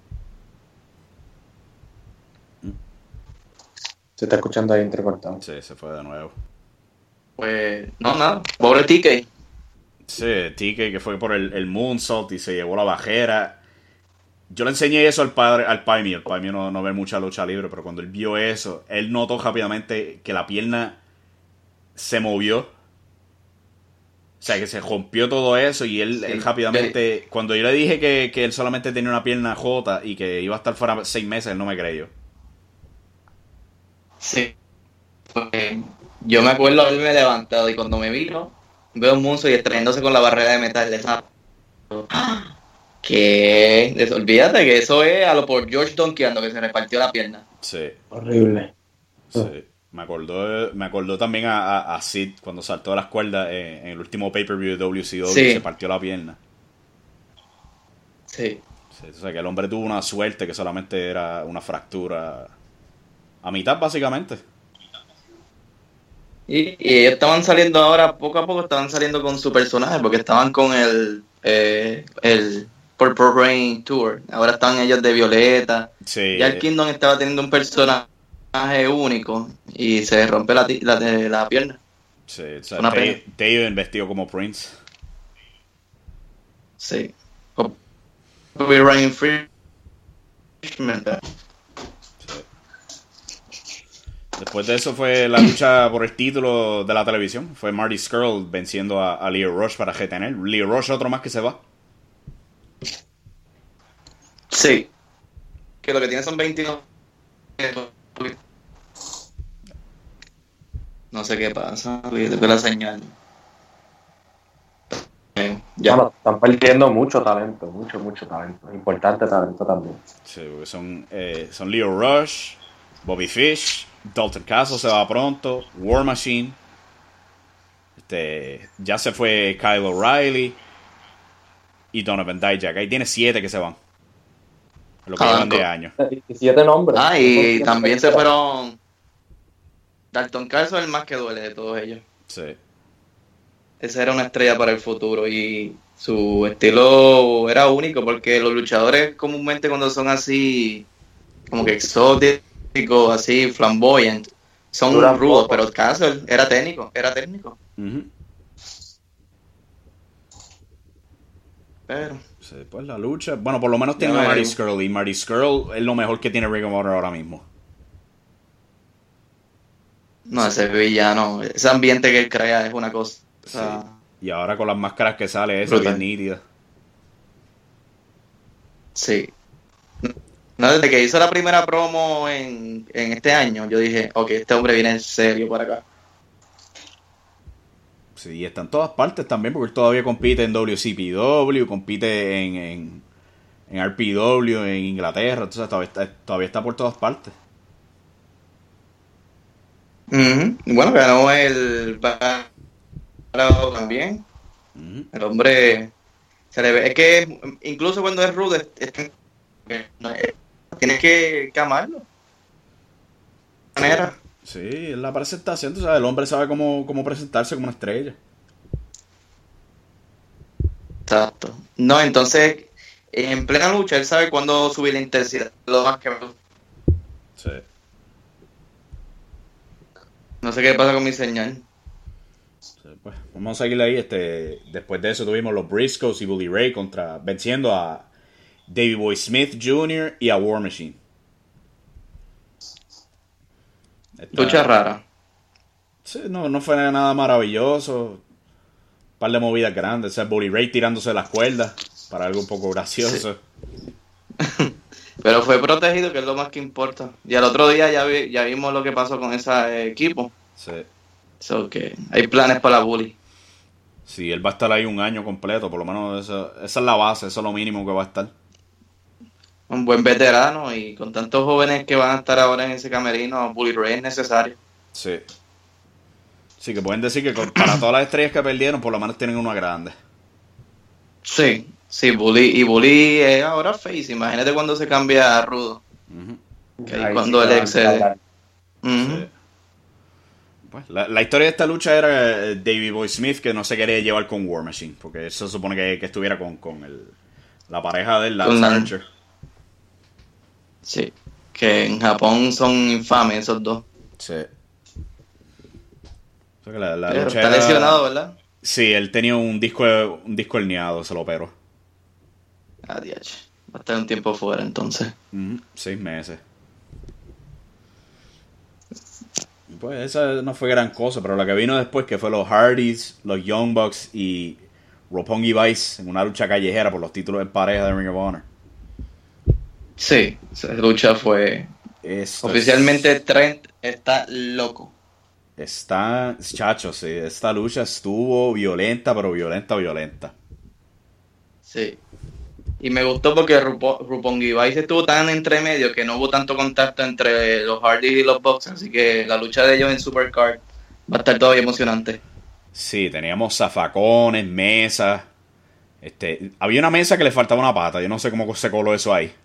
Se está escuchando ahí entrecortado. Sí, se fue de nuevo. Pues, nada. Pobre TK. Sí, TK que fue por el moonsault y se llevó la bajera. Yo le enseñé eso al pai mío. El pai mío no ve mucha lucha libre, pero cuando él vio eso, él notó rápidamente que la pierna se movió. O sea, que se rompió todo eso y él rápidamente... Cuando yo le dije que él solamente tenía una pierna jota y que iba a estar fuera 6 meses, él no me creyó. Sí. Yo me acuerdo haberme levantado y cuando me vino, veo un Munzo y extrayéndose con la barrera de metal de esa... Que olvídate que eso es a lo por George Donkeando que se repartió la pierna. Sí. Horrible. Sí. Me acordó también a Sid cuando saltó de las cuerdas en el último pay-per-view de WCW y se partió la pierna. Sí. O sea que el hombre tuvo una suerte que solamente era una fractura a mitad básicamente. Y ellos estaban saliendo ahora, poco a poco estaban saliendo con su personaje, porque estaban con el Purple Rain Tour. Ahora están ellos de Violeta. Sí. Ya el Kingdom estaba teniendo un personaje único y se rompe la pierna. Sí, o sea, Una pena. Taven vestido como Prince. Sí. Purple Rain Freshman. Después de eso fue la lucha por el título de la televisión. Fue Marty Scurll venciendo a Leo Rush para retener. Leo Rush otro más que se va. Sí. Que lo que tiene son 22. No sé qué pasa. Fue la señal. Ya. Bueno, están perdiendo mucho talento, mucho talento. Importante talento también. Sí, porque son Leo Rush, Bobby Fish, Dalton Castle se va pronto, War Machine. Ya se fue Kyle O'Reilly y Donovan Dijak. Ahí tiene 7 que se van. Lo que llevan de años. 17 nombres. Ah, y también se fueron. Dalton Castle es el más que duele de todos ellos. Sí. Esa era una estrella para el futuro y su estilo era único porque los luchadores comúnmente cuando son así como que exóticos, así flamboyant, son Duran rudos, poco. pero Castle era técnico. Ujú. Pero Sí, pues la lucha. Bueno, por lo menos tiene Ya a Marty veremos. Scurll. Y Marty Scurll es lo mejor que tiene Ring of Honor ahora mismo. no, ese villano, ese ambiente que él crea es una cosa. Sí. Y ahora con las máscaras que sale, esa Brutal. bien nítida. Sí. No, desde que hizo la primera promo en este año, yo dije, ok, este hombre viene en serio para acá. Sí, y está en todas partes también, porque él todavía compite en WCPW, compite en RPW, en Inglaterra, entonces todavía está por todas partes. Ujú. Y bueno, ganó el Battle también. Ujú. El hombre se le ve. Es que incluso cuando es rudo, tienes que amarlo. De manera. Sí, es la presentación, tú sabes, el hombre sabe cómo presentarse como una estrella. Exacto. No, entonces, en plena lucha, él sabe cuándo subir la intensidad. Lo más que me gusta. Sí. No sé qué pasa con mi señal. Sí, pues, vamos a seguir ahí. Después de eso tuvimos los Briscoes y Bully Ray venciendo a Davey Boy Smith Jr. y a War Machine. Lucha rara. Sí, no fue nada maravilloso. Un par de movidas grandes. O sea, Bully Ray tirándose las cuerdas para algo un poco gracioso. Pero fue protegido, que es lo más que importa. Y al otro día ya vimos lo que pasó con ese equipo. Sí. So que hay planes para la Bully. Sí, él va a estar ahí un año completo. Por lo menos esa es la base. Eso es lo mínimo que va a estar. Un buen veterano y con tantos jóvenes que van a estar ahora en ese camerino, Bully Ray es necesario. Sí. Sí, que pueden decir que para todas las estrellas que perdieron, por lo menos tienen una grande. Sí, Bully es ahora face. Imagínate cuando se cambia a rudo. Ujú. Que ahí Ahí cuando sí él que excede. van a Ujú. Sí. Pues, la historia de esta lucha era Davey Boy Smith que no se quería llevar con War Machine, porque eso se supone que estuviera con la pareja de Lance Con la- Archer. Sí, que en Japón son infames esos dos. Sí. O sea que la Pero lucha está era- lesionado, ¿verdad? Sí, él tenía un disco herniado, se lo operó. Dios. Va a estar un tiempo fuera entonces. 6 meses. Pues esa no fue gran cosa, pero la que vino después, que fue los Hardys, los Young Bucks y Roppongi Vice en una lucha callejera por los títulos en pareja de Ring of Honor. Sí, esa lucha fue... Esto Oficialmente Trent está loco. Chacho, sí, esta lucha estuvo violenta, pero violenta. Sí. Y me gustó porque Roppongi Vice estuvo tan entre medio que no hubo tanto contacto entre los Hardys y los Bucks, así que la lucha de ellos en Supercard va a estar todavía emocionante. Sí, teníamos zafacones, mesas. Había una mesa que le faltaba una pata, yo no sé cómo se coló eso ahí.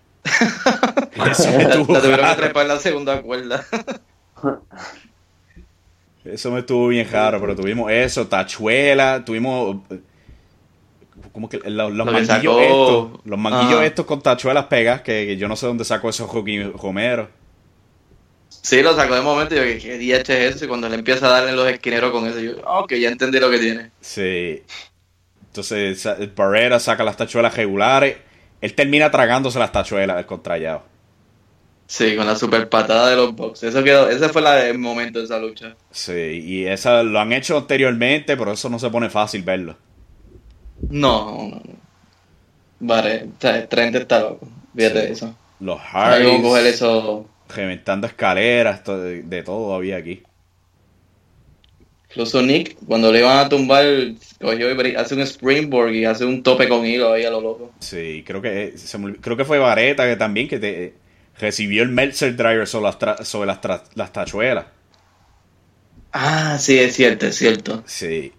Eso estuvo La tuvieron que raro. trepar en la segunda cuerda. Eso me estuvo bien raro, pero tuvimos eso, tachuela, tuvimos como que los Lo que manguillos sacó- estos, los manguillos Ajá. estos con tachuelas pegas, que yo no sé dónde sacó esos Joaquín Romero. Sí, lo sacó de momento y yo, ¿qué DH es eso? Y cuando le empieza a darle los esquineros con eso, yo, ok, ya entendí lo que tiene. Sí. Entonces Barrera saca las tachuelas regulares, él termina tragándose las tachuelas del contrallado. Sí, con la super patada de los Bucks. Ese fue el momento de esa lucha. Sí, y esa lo han hecho anteriormente, pero eso no se pone fácil verlo. No. Vale, o sea, Trent está loco. Fíjate Sí. de eso. Los Ahí vamos a coger Hardys, eso. reventando escaleras, de todo había aquí. Incluso Nick, cuando le iban a tumbar, cogió y hace un springboard y hace un tope con hilo ahí a lo loco. Sí, creo que fue Vareta que también recibió el Meltzer Driver sobre las tachuelas. Ah, sí, es cierto, es cierto. Sí.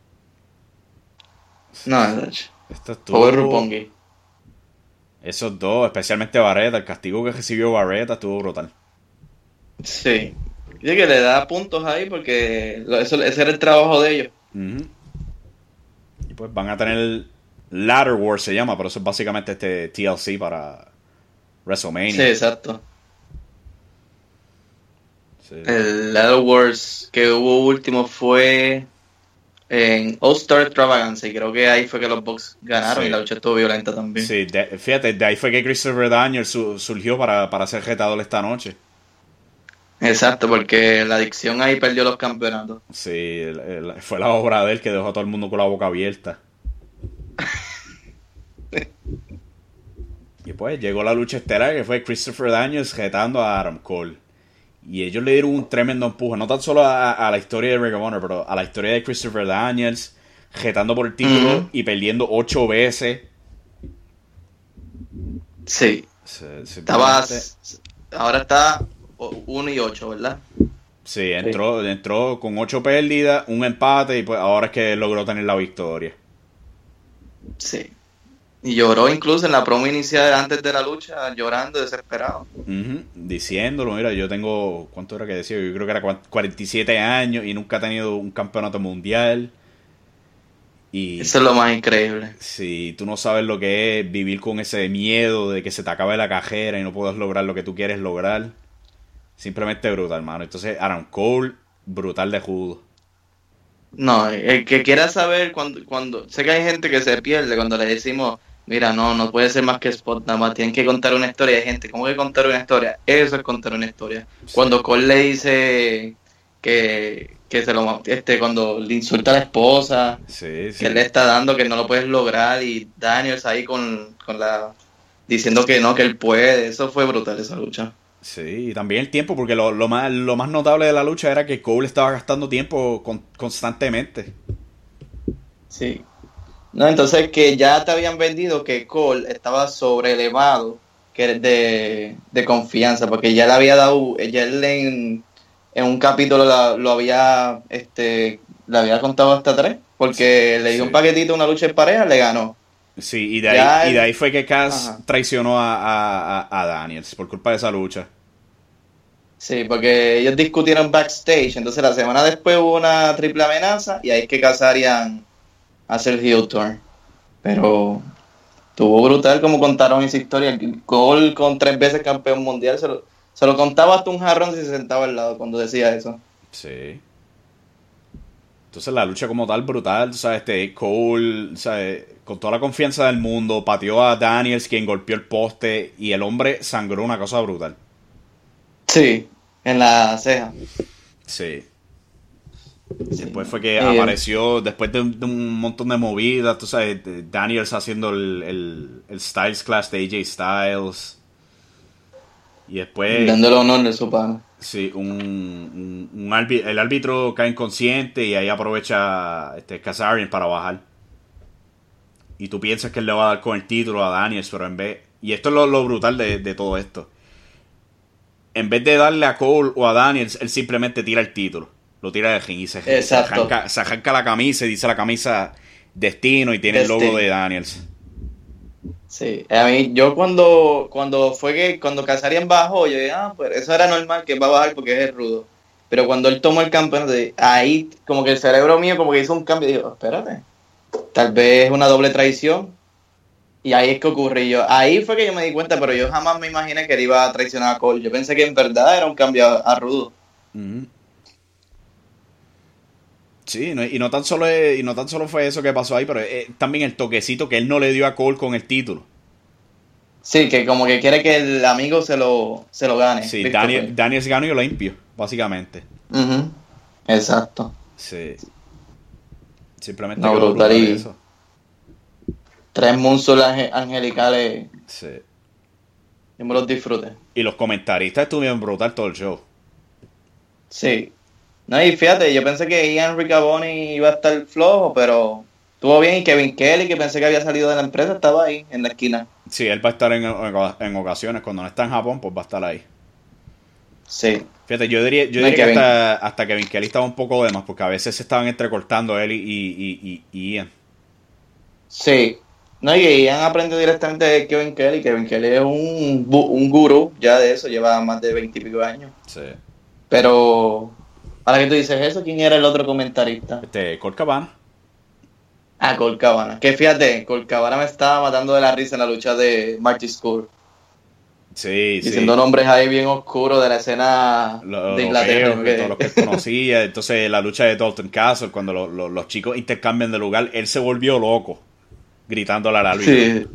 No, Esto pobre estuvo... Roppongi. Esos dos, especialmente Vareta, el castigo que recibió Vareta estuvo brutal. Sí. Dice que le da puntos ahí porque ese era el trabajo de ellos. Ujú. Y pues van a tener Ladder War se llama, pero eso es básicamente este TLC para WrestleMania. Sí, exacto. Sí. El Ladder Wars que hubo último fue en All Star Extravaganza y creo que ahí fue que los Bucks ganaron Sí. y la lucha estuvo violenta también. Sí, fíjate, de ahí fue que Christopher Daniels surgió para ser retador esta noche. Exacto, porque la adicción ahí perdió los campeonatos. Sí, fue la obra de él que dejó a todo el mundo con la boca abierta. Y pues llegó la lucha estelar que fue Christopher Daniels retando a Adam Cole. Y ellos le dieron un tremendo empuje, no tan solo a la historia de Ring of Honor, pero a la historia de Christopher Daniels, retando por el título Ujú. y perdiendo 8 veces. Sí, ahora está 1-8, ¿verdad? Sí, entró con 8 pérdidas, un empate y pues ahora es que logró tener la victoria. Sí. Y lloró incluso en la promo inicial antes de la lucha, llorando, desesperado. Ujú, diciéndolo, mira, yo tengo, ¿cuánto era que decía? Yo creo que era 47 años y nunca he tenido un campeonato mundial. Y Eso es lo más increíble. si tú no sabes lo que es vivir con ese miedo de que se te acabe la cajera y no puedas lograr lo que tú quieres lograr, simplemente brutal, hermano. Entonces, Adam Cole, brutal de judo. No, el que quiera saber cuando sé que hay gente que se pierde cuando le decimos, mira, no puede ser más que spot, nada más tienen que contar una historia. Hay gente, ¿cómo que contar una historia? Eso es contar una historia. Sí. Cuando Cole le dice que cuando le insulta a la esposa, Sí, sí. que él le está dando que no lo puedes lograr y Daniels ahí con diciendo que no, que él puede. Eso fue brutal esa lucha. Sí, y también el tiempo, porque lo más notable de la lucha era que Cole estaba gastando tiempo constantemente. Sí. No, entonces que ya te habían vendido que Cole estaba sobrelevado, que eres de confianza, porque ya le había dado, ya él en un capítulo lo había, le había contado hasta 3, porque le dio Sí. un paquetito, una lucha en pareja, le ganó. Sí, Ya y de ahí fue que Cass Ajá. traicionó a Daniels por culpa de esa lucha. Sí, porque ellos discutieron backstage, entonces la semana después hubo una triple amenaza y ahí es que Kazarian hace el heel turn. Pero estuvo brutal como contaron esa historia. Cole con 3 veces campeón mundial se lo contaba hasta un jarrón si se sentaba al lado cuando decía eso. Sí. Entonces la lucha como tal brutal, tú sabes, Cole, ¿sabes? Con toda la confianza del mundo, pateó a Daniels, quien golpeó el poste, y el hombre sangró una cosa brutal. Sí, en la ceja. Sí. Sí. Después fue que apareció, después de un montón de movidas, tú sabes, Daniels haciendo el Styles Clash de AJ Styles. Y después, dándole honor de su pana. sí, el árbitro cae inconsciente y ahí aprovecha Kazarian para bajar. Y tú piensas que él le va a dar con el título a Daniels, pero en vez... Y esto es lo brutal de todo esto. En vez de darle a Cole o a Daniels, él simplemente tira el título. Lo tira de ring y se arranca la camisa y dice la camisa Destino y tiene el logo de Daniels. Sí, a mí, yo cuando Kazarian bajó, yo dije, pues eso era normal que va a bajar porque es el rudo. Pero cuando él tomó el campeonato, ahí como que el cerebro mío como que hizo un cambio y digo, espérate, tal vez es una doble traición. Y ahí es que ocurre. Ahí fue que yo me di cuenta, pero yo jamás me imaginé que él iba a traicionar a Cole. Yo pensé que en verdad era un cambio a Rudo. Uh-huh. Sí, y no tan solo fue eso que pasó ahí, pero también el toquecito que él no le dio a Cole con el título. Sí, que como que quiere que el amigo se lo gane. Sí, Daniel se ganó y lo limpio, básicamente. Uh-huh. Exacto. Sí. Simplemente no, brutal y eso. 3 moonsaults angelicales. Sí. Yo me los disfruté. Y los comentaristas estuvieron brutal todo el show. Sí. No, y fíjate, yo pensé que Ian Riccaboni iba a estar flojo, pero estuvo bien. Y Kevin Kelly, que pensé que había salido de la empresa, estaba ahí, en la esquina. Sí, él va a estar en ocasiones. Cuando no está en Japón, pues va a estar ahí. Sí. Fíjate, yo diría que hasta Kevin Kelly estaba un poco de más, porque a veces se estaban entrecortando él y Ian. Sí. No, y Ian aprendió directamente de Kevin Kelly. Kevin Kelly es un gurú ya de eso, lleva más de 20 y pico años. Sí. Pero, ahora que tú dices eso, ¿quién era el otro comentarista? Colt Cabana. Colt Cabana. Que fíjate, Colt Cabana me estaba matando de la risa en la lucha de Marty Scurll. Sí, diciendo nombres ahí bien oscuros de la escena de Inglaterra. Todos los que conocía. Entonces, la lucha de Dalton Castle, cuando los chicos intercambian de lugar, él se volvió loco, gritándole a la lucha. Sí.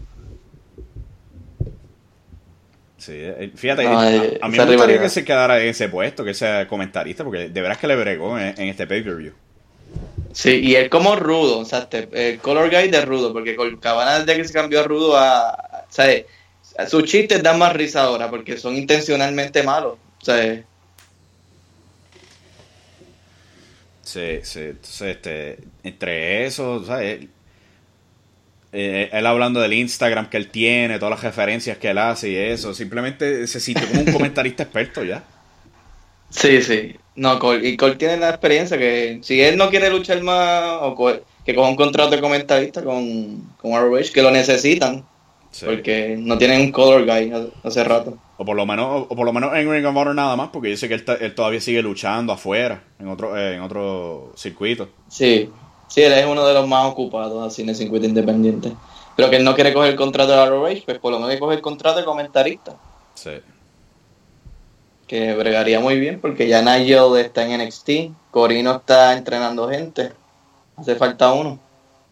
Sí, fíjate, a mí me gustaría que se quedara en ese puesto, que sea comentarista, porque de veras que le bregó en este pay-per-view. Sí, y él como rudo, o sea, el color guy de rudo, porque Colt Cabana desde que se cambió a rudo o sea, sus chistes dan más risa ahora, porque son intencionalmente malos, o sea. Sí, entonces, entre eso, ¿sabes? Él hablando del Instagram que él tiene, todas las referencias que él hace y eso, simplemente se sintió como un comentarista experto ya. Sí. No, Cole tiene la experiencia que si él no quiere luchar más, que coja un contrato de comentarista con ROH, que lo necesitan, sí. Porque no tienen un color guy hace rato. O por lo menos en Ring of Honor nada más, porque yo sé que él todavía sigue luchando afuera, en otro circuito. Sí, él es uno de los más ocupados así en el circuito independiente. Pero que él no quiere coger el contrato de ROH, pues por lo menos coge el contrato de comentarista. Sí. Que bregaría muy bien, porque ya Nigel está en NXT, Corino está entrenando gente. Hace falta uno.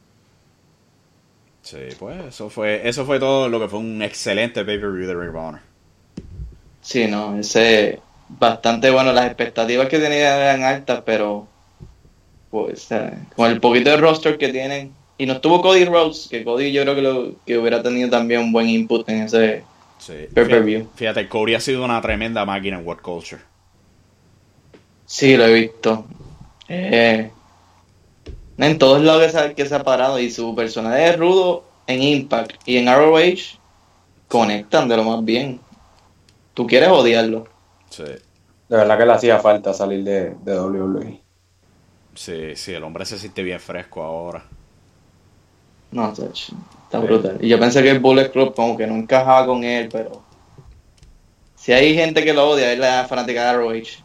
Sí, pues eso fue todo lo que fue un excelente pay-per-view de Ring of Honor. Sí, no, ese bastante bueno. Las expectativas que tenía eran altas, pero pues con el poquito de roster que tienen. Y no estuvo Cody Rhodes, que Cody yo creo que hubiera tenido también un buen input en ese pay-per-view. Fíjate, Cody ha sido una tremenda máquina en What Culture. Sí, lo he visto. En todos lados que se ha parado, y su personaje es rudo en Impact y en ROH conectan de lo más bien. Tú quieres odiarlo. Sí. De verdad que le hacía falta salir de WWE. Sí, el hombre se siente bien fresco ahora. No, está brutal. Y yo pensé que el Bullet Club como que no encajaba con él, pero si hay gente que lo odia, es la fanática de ROH.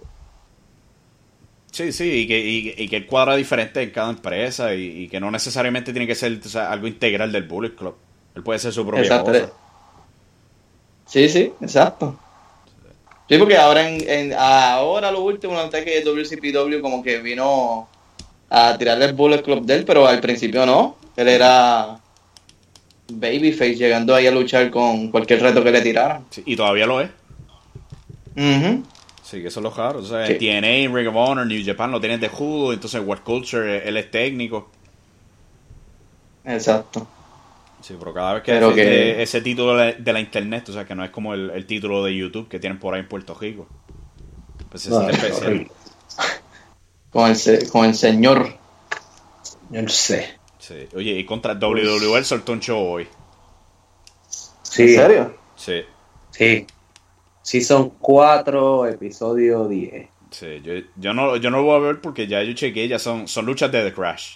Sí, y que él cuadra diferente en cada empresa y que no necesariamente tiene que ser, o sea, algo integral del Bullet Club. Él puede ser su propia cosa. Sí, exacto. Sí, porque ahora lo último, noté que WCPW como que vino a tirarle el Bullet Club de él, pero al principio no. Él era babyface, llegando ahí a luchar con cualquier reto que le tiraran. Sí, y todavía lo es. Uh-huh. Sí, que eso es lo raro. O sea, sí. TNA, Ring of Honor, New Japan lo tienen de judo, entonces What Culture, él es técnico. Exacto. Sí, pero cada vez que ese título de la internet, o sea, que no es como el título de YouTube que tienen por ahí en Puerto Rico. Pues es especial. Con el señor. Yo no sé. Sí. Oye, y contra WWE soltó un show hoy. Sí. ¿En serio? Sí. Season 4, episodio 10. Sí, yo no lo voy a ver porque ya yo chequeé, ya son luchas de The Crash.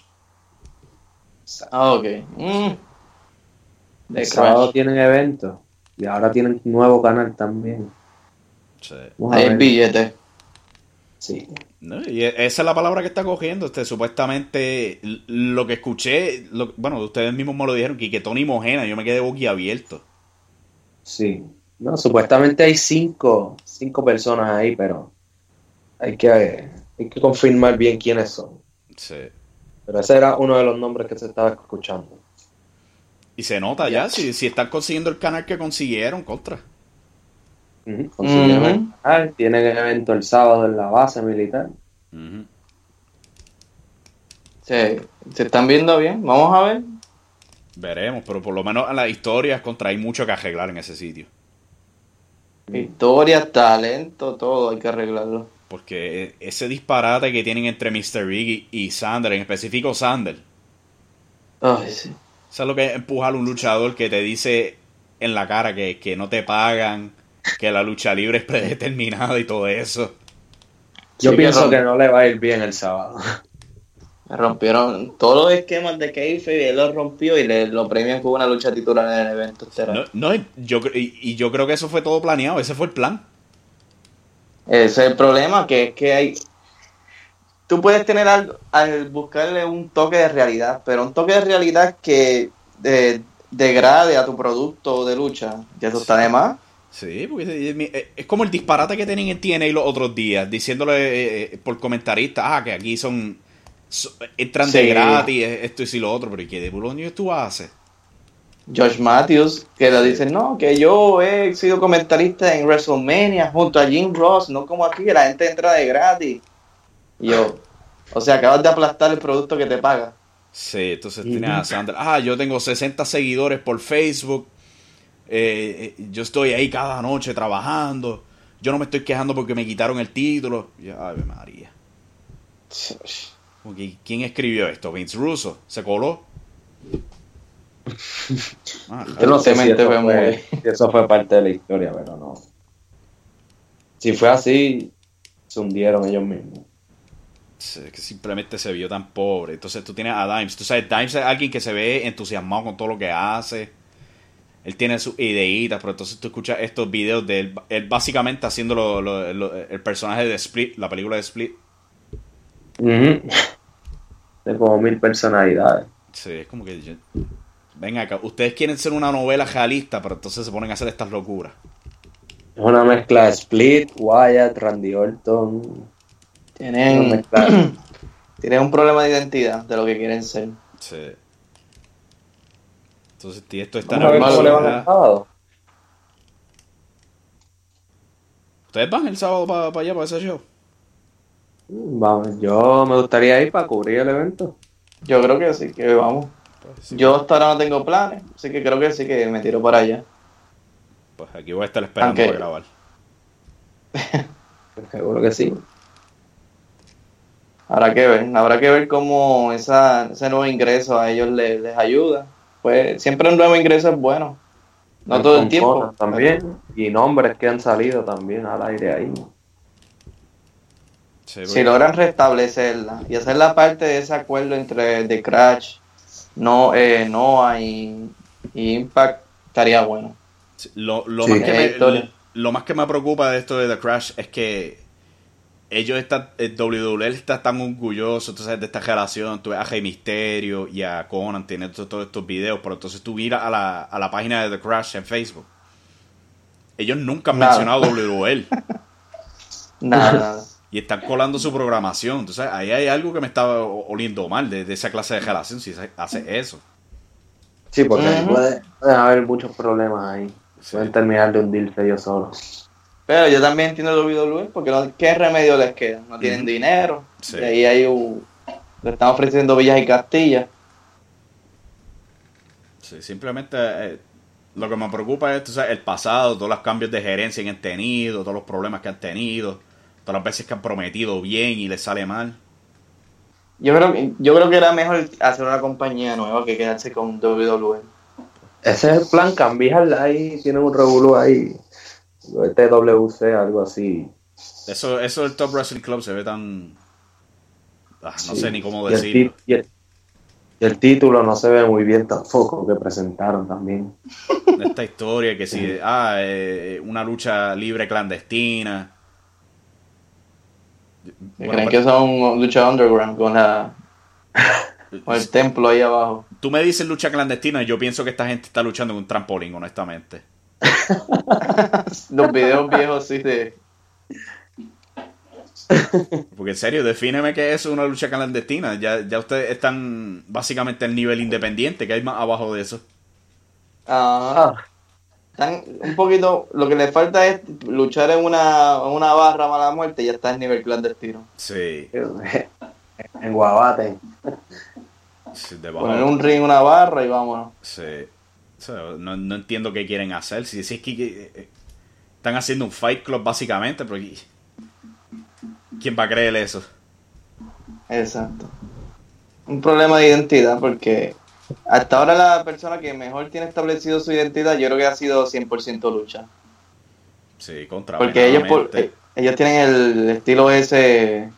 Ok. El sábado tienen eventos y ahora tienen un nuevo canal también. Sí. Hay billetes. Sí. No, y esa es la palabra que está cogiendo. Supuestamente, lo que escuché, bueno, ustedes mismos me lo dijeron, que Tony Mojena, yo me quedé boquiabierto. Sí. No, supuestamente hay cinco personas ahí, pero hay que confirmar bien quiénes son. Sí. Pero ese era uno de los nombres que se estaba escuchando. Y se nota ya, si están consiguiendo el canal que consiguieron, contra. Consiguieron el canal, tienen evento el sábado en la base militar. Se están viendo bien, vamos a ver. Veremos, pero por lo menos en las historias contra hay mucho que arreglar en ese sitio. Historia, talento, todo hay que arreglarlo. Porque ese disparate que tienen entre Mr. Big y Sander, en específico Sander. Ay, sí. Eso es lo que es empujar a un luchador que te dice en la cara que no te pagan, que la lucha libre es predeterminada y todo eso. Yo pienso que no le va a ir bien el sábado. Rompieron todos los esquemas de kayfabe y él los rompió y lo premian con una lucha titular en el evento estelar. Yo creo que eso fue todo planeado, ese fue el plan. Ese es el problema, que es que hay... Tú puedes tener al buscarle un toque de realidad, pero un toque de realidad que degrade a tu producto de lucha, que eso está de más. Sí, porque es como el disparate que tienen en TNA los otros días, diciéndole por comentaristas, que aquí entran de gratis, esto y si lo otro, pero ¿y qué de Bulonio tú haces? Josh Matthews, que le dicen, no, que yo he sido comentarista en WrestleMania junto a Jim Ross, no como aquí, que la gente entra de gratis. Y yo, o sea, acabas de aplastar el producto que te paga. Sí, entonces tienes a Sander, yo tengo 60 seguidores por Facebook, yo estoy ahí cada noche trabajando, yo no me estoy quejando porque me quitaron el título. Ay, María. ¿Quién escribió esto? Vince Russo, ¿se coló? Yo no sé si eso fue parte de la historia, pero no. Si fue así, se hundieron ellos mismos. Que simplemente se vio tan pobre. Entonces tú tienes a Dimes. Tú sabes, Dimes es alguien que se ve entusiasmado con todo lo que hace. Él tiene sus ideitas, pero entonces tú escuchas estos videos de él básicamente haciendo el personaje de Split, la película de Split. De como 1000 personalidades. Sí, es como que... Venga acá, ustedes quieren ser una novela realista, pero entonces se ponen a hacer estas locuras. Es una mezcla de Split, Wyatt, Randy Orton. Tienen un problema de identidad de lo que quieren ser. Sí. Entonces, esto está ¿Cómo le van el sábado? ¿Ustedes van el sábado para allá, para ese show? Vamos, yo me gustaría ir para cubrir el evento. Yo creo que sí, que vamos. Pues sí. Yo hasta ahora no tengo planes, así que creo que sí que me tiro para allá. Pues aquí voy a estar esperando para grabar. Seguro que sí. Habrá que ver cómo ese nuevo ingreso a ellos les ayuda. Pues siempre un nuevo ingreso es bueno. No todo el tiempo. También. Y nombres que han salido también al aire ahí. Sí, si logran restablecerla y hacer la parte de ese acuerdo entre The Crash, Noah y Impact, estaría bueno. Sí, lo más que me preocupa de esto de The Crash es que ellos WWE está tan orgulloso, entonces, de esta relación. Tú ves a Rey Mysterio y a Conan tienen todos estos videos, pero entonces tú miras a la página de The Crash en Facebook. Ellos nunca han mencionado WWE. Nada. Y están colando su programación. Entonces ahí hay algo que me está oliendo mal de esa clase de relación si hace eso. Sí, porque puede haber muchos problemas ahí. Pueden terminar de hundirse ellos solos. Pero yo también entiendo el WWE porque ¿qué remedio les queda? No tienen dinero. Sí. Y ahí le están ofreciendo villas y castillas. Sí, simplemente lo que me preocupa es el pasado, todos los cambios de gerencia que han tenido, todos los problemas que han tenido, todas las veces que han prometido bien y les sale mal. Yo creo que era mejor hacer una compañía nueva que quedarse con WWE. Ese es el plan, cambiarla ahí, tienen un revolú ahí. TWC, algo así. Eso del Top Wrestling Club se ve tan... no sé ni cómo decirlo. Y el título no se ve muy bien tampoco, que presentaron también. Esta historia que si... una lucha libre clandestina. Bueno, creen pero que son lucha underground con el templo ahí abajo. tú me dices lucha clandestina y yo pienso que esta gente está luchando en un trampolín, honestamente. Los videos viejos sí de... Porque en serio, defíneme qué es una lucha clandestina. Ya ustedes están básicamente al nivel independiente, que hay más abajo de eso. Están un poquito, lo que les falta es luchar en una barra mala muerte y ya está en nivel clandestino. Sí. En Guabate. Sí, debajo. Poner un ring, una barra y vámonos. Sí. O sea, no entiendo qué quieren hacer. Si es que están haciendo un fight club básicamente, pero ¿quién va a creer eso? Exacto. Un problema de identidad porque hasta ahora la persona que mejor tiene establecido su identidad yo creo que ha sido 100% lucha. Sí, contra. Porque ellos tienen el estilo ese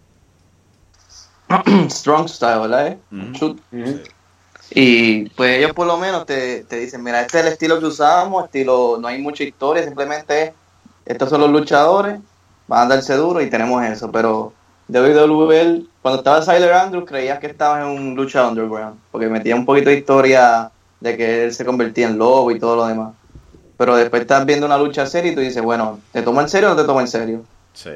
strong style, ¿verdad? Shoot. Sí. Y pues ellos por lo menos te dicen, mira, este es el estilo que usamos, no hay mucha historia, simplemente estos son los luchadores, van a darse duro y tenemos eso, pero WWE, cuando estaba Tyler Andrews creías que estabas en un lucha underground, porque metía un poquito de historia de que él se convertía en lobo y todo lo demás. Pero después estás viendo una lucha seria y tú dices, bueno, ¿te tomo en serio o no te tomo en serio? Sí.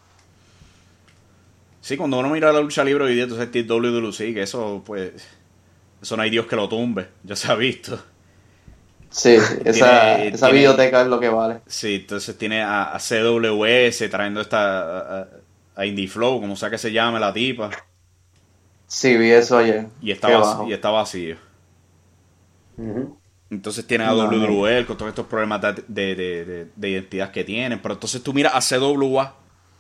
Sí, cuando uno mira la lucha libre hoy día, entonces el WWC, que eso no hay Dios que lo tumbe, ya se ha visto. Sí, esa biblioteca es lo que vale. Sí, entonces tiene a CWS trayendo a Indie Flow, como sea que se llame la tipa. Sí, vi eso ayer. Y está vacío. Entonces tiene a WWL con todos estos problemas de identidad que tienen. Pero entonces tú miras a CWA,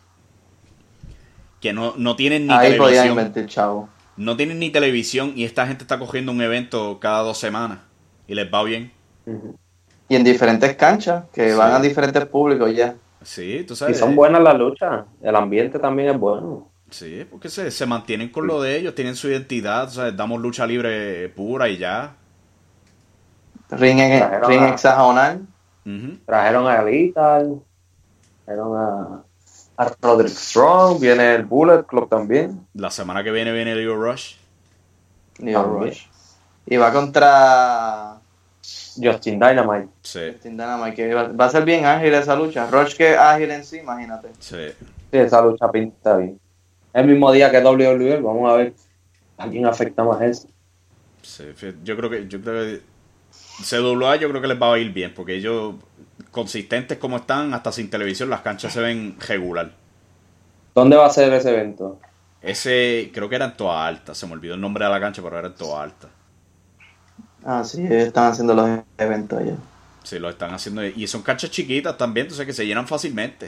que no tienen ni ahí podían televisión. invertir, chavo. No tienen ni televisión y esta gente está cogiendo un evento cada 2 semanas. Y les va bien. Y en diferentes canchas, que Sí. van a diferentes públicos ya. Sí, tú Y sabes. son buenas las luchas. El ambiente también es bueno. Sí, porque se mantienen con lo de ellos, tienen su identidad, o sea, damos lucha libre pura y ya. Ring hexagonal. Ujú. Trajeron a Lethal. Trajeron a Roderick Strong. Viene el Bullet Club también. La semana que viene Leo Rush. Leo Rush. Y va contra Justin Dynamite. Sí, Justin Dynamite, que va a ser bien ágil esa lucha. Rush que ágil en sí, imagínate. sí. Sí, esa lucha pinta bien. El mismo día que WWE. Vamos a ver a quién afecta más eso. Sí, yo creo que CWA yo creo que les va a ir bien, porque ellos, consistentes como están, hasta sin televisión, las canchas se ven regular. ¿Dónde va a ser ese evento? Ese, creo que era en Toa Alta, se me olvidó el nombre de la cancha, pero era en Toa Alta. Ah, sí, ellos están haciendo los eventos allá. Sí, lo están haciendo, y son canchas chiquitas también, entonces que se llenan fácilmente.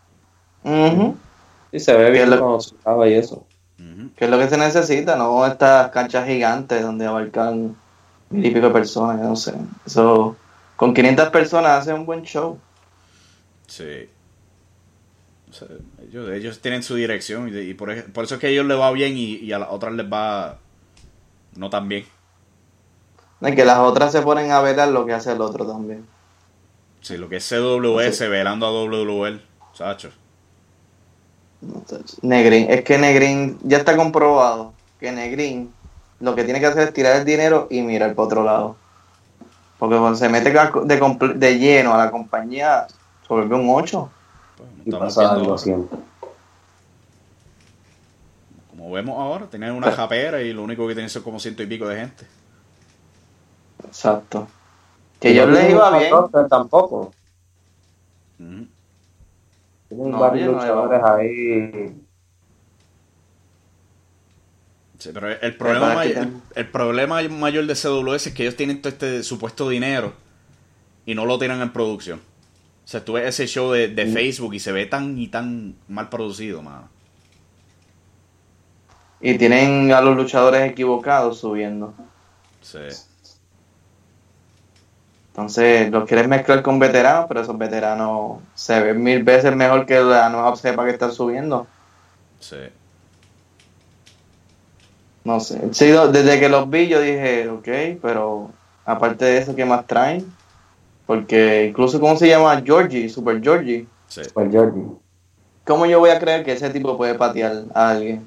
Sí, se ve bien ¿Qué es lo- cuando se acaba y eso. Que es lo que se necesita, no estas canchas gigantes donde abarcan 1000 y pico de personas, yo no sé. Eso, con 500 personas hacen un buen show. Sí. O sea, ellos tienen su dirección y por eso es que a ellos les va bien y a las otras les va no tan bien. Y que las otras se ponen a velar lo que hace el otro también. Sí, lo que es CWS velando a WWL, chacho. Negrín, es que Negrín ya está comprobado que Negrín lo que tiene que hacer es tirar el dinero y mirar para otro lado. Porque cuando se mete de lleno a la compañía, se vuelve un 8. Pues, Y estamos pasa viendo algo ahora. siempre. Como vemos ahora, tienen una japera y lo único que tienen son como 100 y pico de gente. Exacto. Que yo les iba bien. Tampoco. Ujú. Tienen No, varios yo no luchadores ahí. Sí, pero el problema, Para que el problema mayor de CWS es que ellos tienen todo este supuesto dinero y no lo tienen en producción. O sea, tú ves ese show de Facebook y se ve tan y tan mal producido, mano. Y tienen a los luchadores equivocados subiendo. Sí. Entonces, los quieres mezclar con veteranos, pero esos veteranos se ven 1000 veces mejor que la nueva cepa que están subiendo. Sí. No sé. Sí, desde que los vi yo dije, ok, pero aparte de eso, ¿qué más traen? Porque incluso, ¿cómo se llama? Georgie, Super Georgie. Sí. Pues Georgie. ¿Cómo yo voy a creer que ese tipo puede patear a alguien?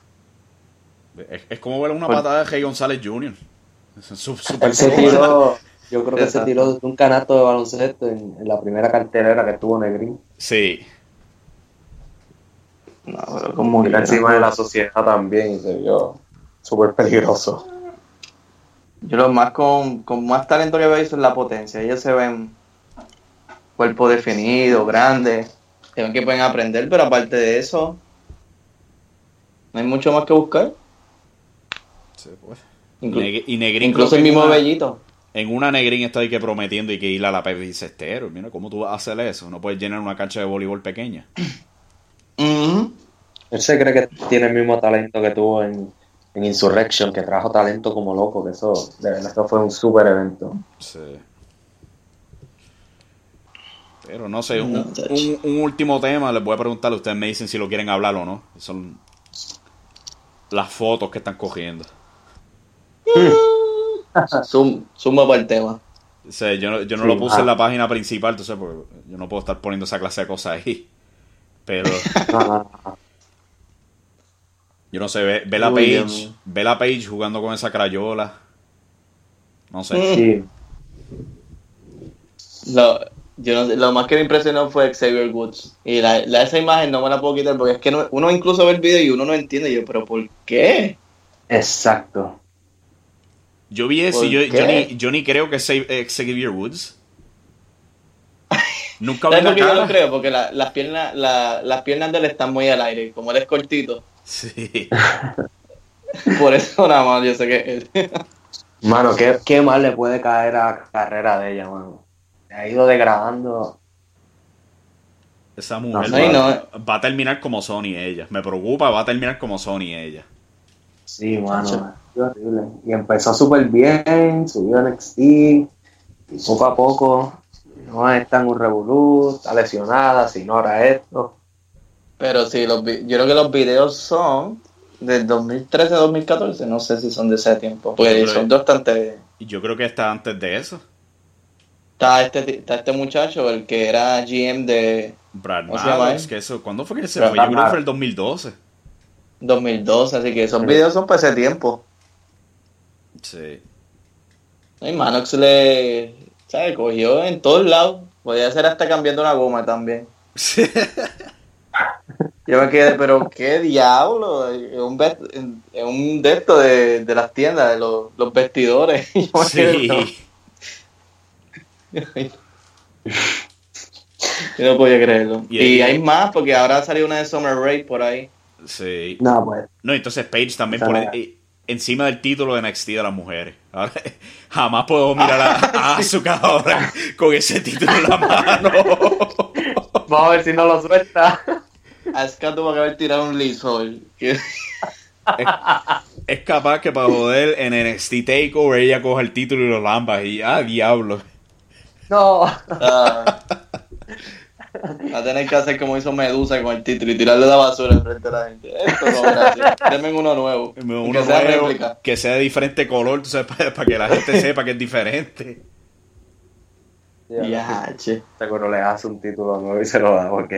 Es como ver una patada de Rey González Jr. Es súper Él se cómodo. tiró, yo creo que se Exacto. tiró de un canasto de baloncesto en la primera cartelera que tuvo Negrín. Sí. No, pero como Mira encima de la sociedad también y se vio súper peligroso. Yo lo más con más talento que veo es la potencia. Ellos se ven cuerpo definido, grande, se ven que pueden aprender, pero aparte de eso, no hay mucho más que buscar. Sí, pues. Inclu- Y Negrín Incluso creo el que mismo Bellito. en una Negrín está ahí que prometiendo y que ir a la Pepsi Cestero. Mira, ¿cómo tú vas a hacer eso? No puedes llenar una cancha de voleibol pequeña. Ujú. Él se cree que tiene el mismo talento que tuvo en Insurrection, que trajo talento como loco, que eso, de verdad, eso fue un súper evento. Sí. Pero no sé, No, un último tema, les voy a preguntar, ustedes me dicen si lo quieren hablar o no. Son las fotos que están cogiendo. Suma para el tema. O sea, yo no Sí, lo puse en la página principal, entonces porque yo no puedo estar poniendo esa clase de cosas ahí. Pero yo no sé, ve la Uy, Dios Page, mío. ve la Page jugando con esa crayola. No sé. Sí, Yo no sé, lo más que me impresionó fue Xavier Woods. Y esa imagen no me la puedo quitar porque es que uno incluso ve el video y uno no entiende. Y yo, ¿pero por qué? exacto. Yo vi eso y ¿Por qué? yo ni creo que sea Xavier Woods. Nunca vi ¿Sabes la por qué yo lo cara. creo? Porque las piernas de él están muy al aire. Como él es cortito. Sí. Por eso nada más yo sé que él. Mano, ¿qué mal le puede caer a la carrera de ella, mano? Se ha ido degradando. Esa mujer No, y va a terminar como Sony ella. Me preocupa, va a terminar como Sony ella. Sí, mano, qué horrible. Y empezó súper bien, subió a NXT, y poco a poco, no está en un revolú, está lesionada, se ignora esto. Pero sí, yo creo que los videos son del 2013-2014. No sé si son de ese tiempo. Yo Porque creo son que- bastante. Y yo creo que está antes de eso. Está este muchacho, el que era GM de Brad ¿cómo se llama Maddox, él? que eso, ¿cuándo fue que él se Brad fue? Yo creo que Maddox. fue el 2012. 2012, así que esos Sí. videos son para ese tiempo. Sí. Y Manox ¿sabes? Cogió en todos lados. Podía ser hasta cambiando una goma también. Yo me quedé, pero qué diablo, es un de estos de las tiendas, de los vestidores. Y yo me quedé, Sí. yo no podía creerlo. Y Y ahí- hay más, porque ahora salió una de Summer Rae por ahí. Sí. No, pues, No, entonces Paige también Esa pone no encima del título de NXT de las mujeres. Ahora, jamás puedo mirar a Asuka ahora con ese título en la mano. vamos a ver si no lo suelta. Asuka tuvo que haber tirado un Lizol. Es capaz que para joder en NXT TakeOver ella coja el título y lo lamba y diablo. No. Va a tener que hacer como hizo Medusa con el título y tirarle la basura enfrente a la gente. Esto no, gracias. Denme uno nuevo. Uno que sea nuevo, réplica. que sea de diferente color, tú sabes, para que la gente sepa que es diferente. Ya, che. Seguro le hace un título nuevo y se lo da porque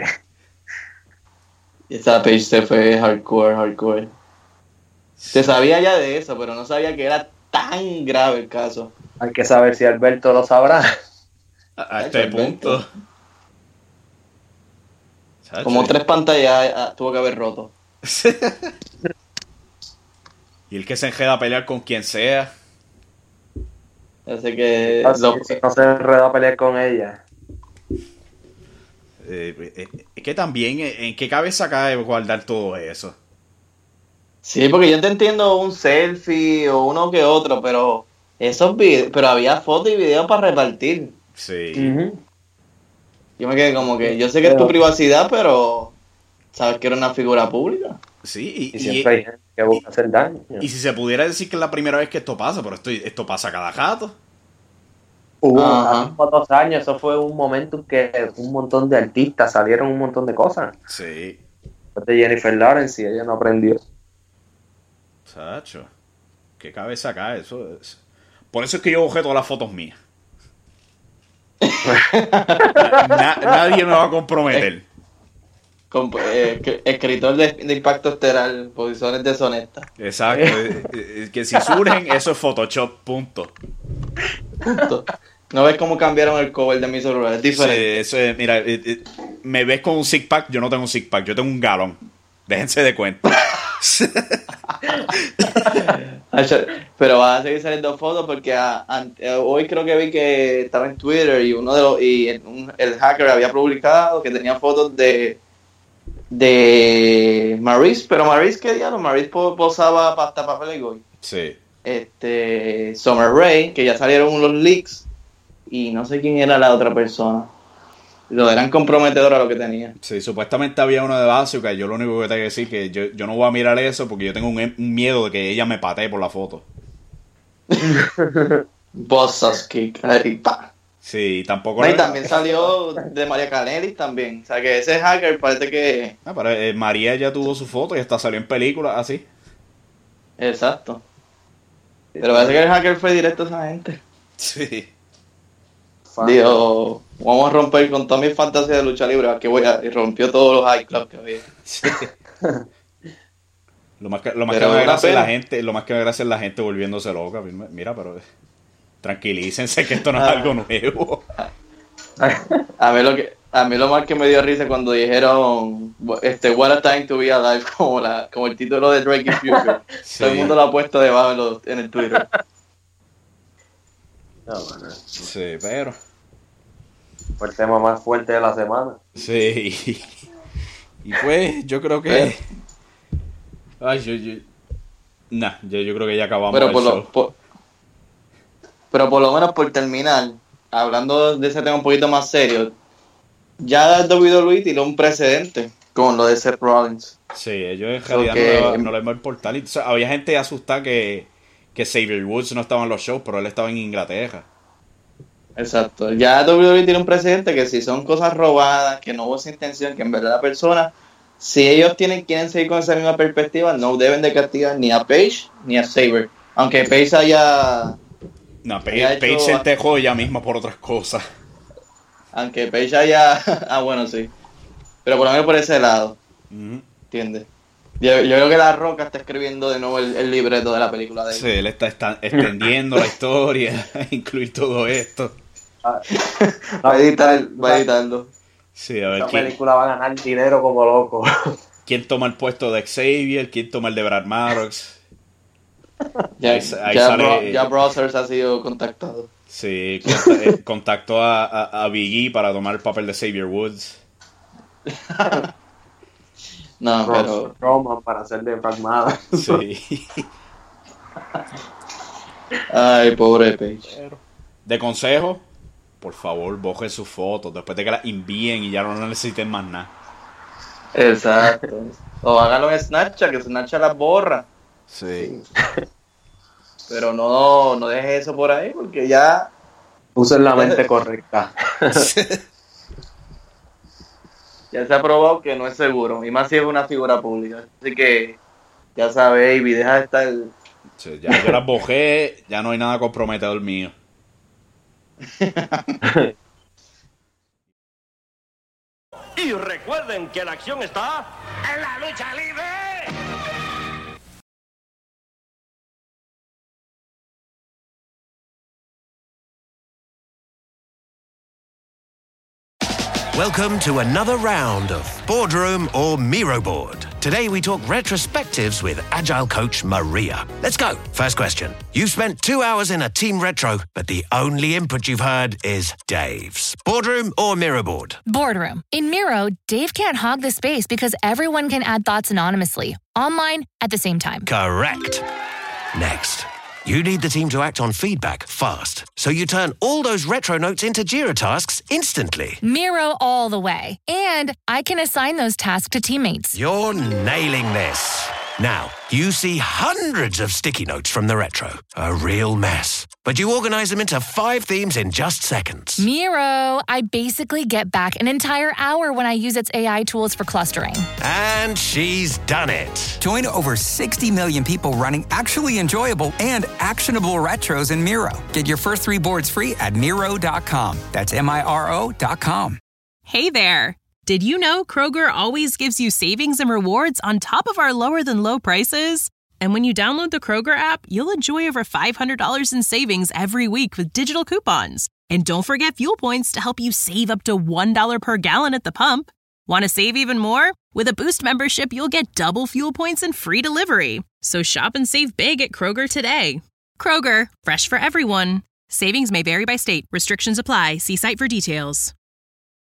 Esa page se fue hardcore. Se sabía ya de eso, pero no sabía que era tan grave el caso. hay que saber si Alberto lo sabrá. A este Alberto. punto. Chacho. Como 3 pantallas tuvo que haber roto. Y el que se enreda a pelear con quien sea. Así que Así, si no se enreda a pelear con ella. Es que también, ¿en qué cabeza cae guardar todo eso? sí, porque yo te entiendo un selfie o uno que otro, pero pero había fotos y videos para repartir. Sí. Yo me quedé como que, yo sé que es tu privacidad, pero sabes que era una figura pública. Sí, Y siempre hay gente que busca hacer daño. y si se pudiera decir que es la primera vez que esto pasa, pero esto pasa cada rato. Hubo Ajá. hace 2 años, eso fue un momento en que un montón de artistas salieron un montón de cosas. Sí, Después de Jennifer Lawrence y ella no aprendió. chacho. ¿Qué cabeza cae? Por eso es que yo bajé todas las fotos mías. Nadie me va a comprometer. escritor de Impacto Estelar, posiciones deshonestas. Exacto. Que si surgen, eso es Photoshop, punto. ¿No ves cómo cambiaron el cover de mi celular? Es diferente. Sí, eso es, mira, me ves con un six pack, yo no tengo un six pack, yo tengo un galón. Déjense de cuenta. Pero van a seguir saliendo fotos porque hoy creo que vi que estaba en Twitter y el hacker había publicado que tenía fotos de Maurice, pero Maurice, ¿qué diablo? Maurice posaba hasta para Playboy. Sí. Summer Rae, que ya salieron los leaks y no sé quién era la otra persona. Lo eran comprometedora lo que tenía. Sí, supuestamente había uno de Bazooka. Yo lo único que tengo que decir que yo no voy a mirar eso porque yo tengo un miedo de que ella me patee por la foto. Bossas kick. Sí, tampoco. No, y también salió de María Canelis también. O sea que ese hacker parece que. Pero María ya tuvo su foto y hasta salió en películas así. Exacto. Pero parece que el hacker fue directo a esa gente. Sí. Dijo, vamos a romper con todas mis fantasías de lucha libre, y rompió todos los iClubs que había. Sí. Lo más que me da gracia es la gente volviéndose loca. Mira, pero tranquilícense que esto no es algo nuevo. A mí lo más que me dio risa cuando dijeron What a Time to Be Alive como el título de Drake y Future. Sí. Todo el mundo lo ha puesto debajo en el Twitter. No, bueno. Sí, pero fue el tema más fuerte de la semana. Sí. Y pues yo creo que yo creo que ya acabamos pero el show. Pero por lo menos por terminar, hablando de ese tema un poquito más serio, ya WWE tiró un precedente con lo de Seth Rollins. Sí, ellos en realidad no les va a importar. O sea, había gente asustada que Xavier Woods no estaba en los shows, pero él estaba en Inglaterra. Exacto. Ya WWE tiene un precedente que si son cosas robadas, que no hubo esa intención, que en verdad la persona, si ellos quieren seguir con esa misma perspectiva, no deben de castigar ni a Paige ni a Saber. Aunque Paige haya... No, Paige se entejó ella misma por otras cosas. Aunque Paige haya... bueno, sí. Pero por lo menos por ese lado. ¿Entiendes? Yo creo que La Roca está escribiendo de nuevo el libreto de la película de él. Sí, él está extendiendo la historia, incluir todo esto. Va a editarlo. Sí, a ver esta película va a ganar dinero como loco. ¿Quién toma el puesto de Xavier? ¿Quién toma el de Brad Maddox? Ya Brothers ha sido contactado. Sí, contactó a Big E para tomar el papel de Xavier Woods. No, pero Roman para hacer de Brad Maddox. Sí. Ay, pobre Paige. De consejo, por favor, borren sus fotos después de que las envíen y ya no necesiten más nada. Exacto. O háganlo en Snapchat, que Snapchat las borra. Sí. Pero no dejes eso por ahí, porque ya... Usen la mente correcta. Ya se ha probado que no es seguro, y más si es una figura pública. Así que, ya sabes, Ivy, deja de estar... Sí, ya yo las bojé, ya no hay nada comprometedor mío. Y recuerden que la acción está en la lucha libre. Welcome to another round of Boardroom or Miro Board. Today we talk retrospectives with Agile coach Maria. Let's go. First question. You've spent 2 hours in a team retro, but the only input you've heard is Dave's. Boardroom or Miro Board? Boardroom. In Miro, Dave can't hog the space because everyone can add thoughts anonymously, online, at the same time. Correct. Next. You need the team to act on feedback fast, so you turn all those retro notes into Jira tasks instantly. Miro all the way. And I can assign those tasks to teammates. You're nailing this. Now, you see hundreds of sticky notes from the retro. A real mess. But you organize them into 5 themes in just seconds. Miro, I basically get back an entire hour when I use its AI tools for clustering. And she's done it. Join over 60 million people running actually enjoyable and actionable retros in Miro. Get your first 3 boards free at Miro.com. That's Miro.com. Hey there. Did you know Kroger always gives you savings and rewards on top of our lower than low prices? And when you download the Kroger app, you'll enjoy over $500 in savings every week with digital coupons. And don't forget fuel points to help you save up to $1 per gallon at the pump. Want to save even more? With a Boost membership, you'll get double fuel points and free delivery. So shop and save big at Kroger today. Kroger, fresh for everyone. Savings may vary by state. Restrictions apply. See site for details.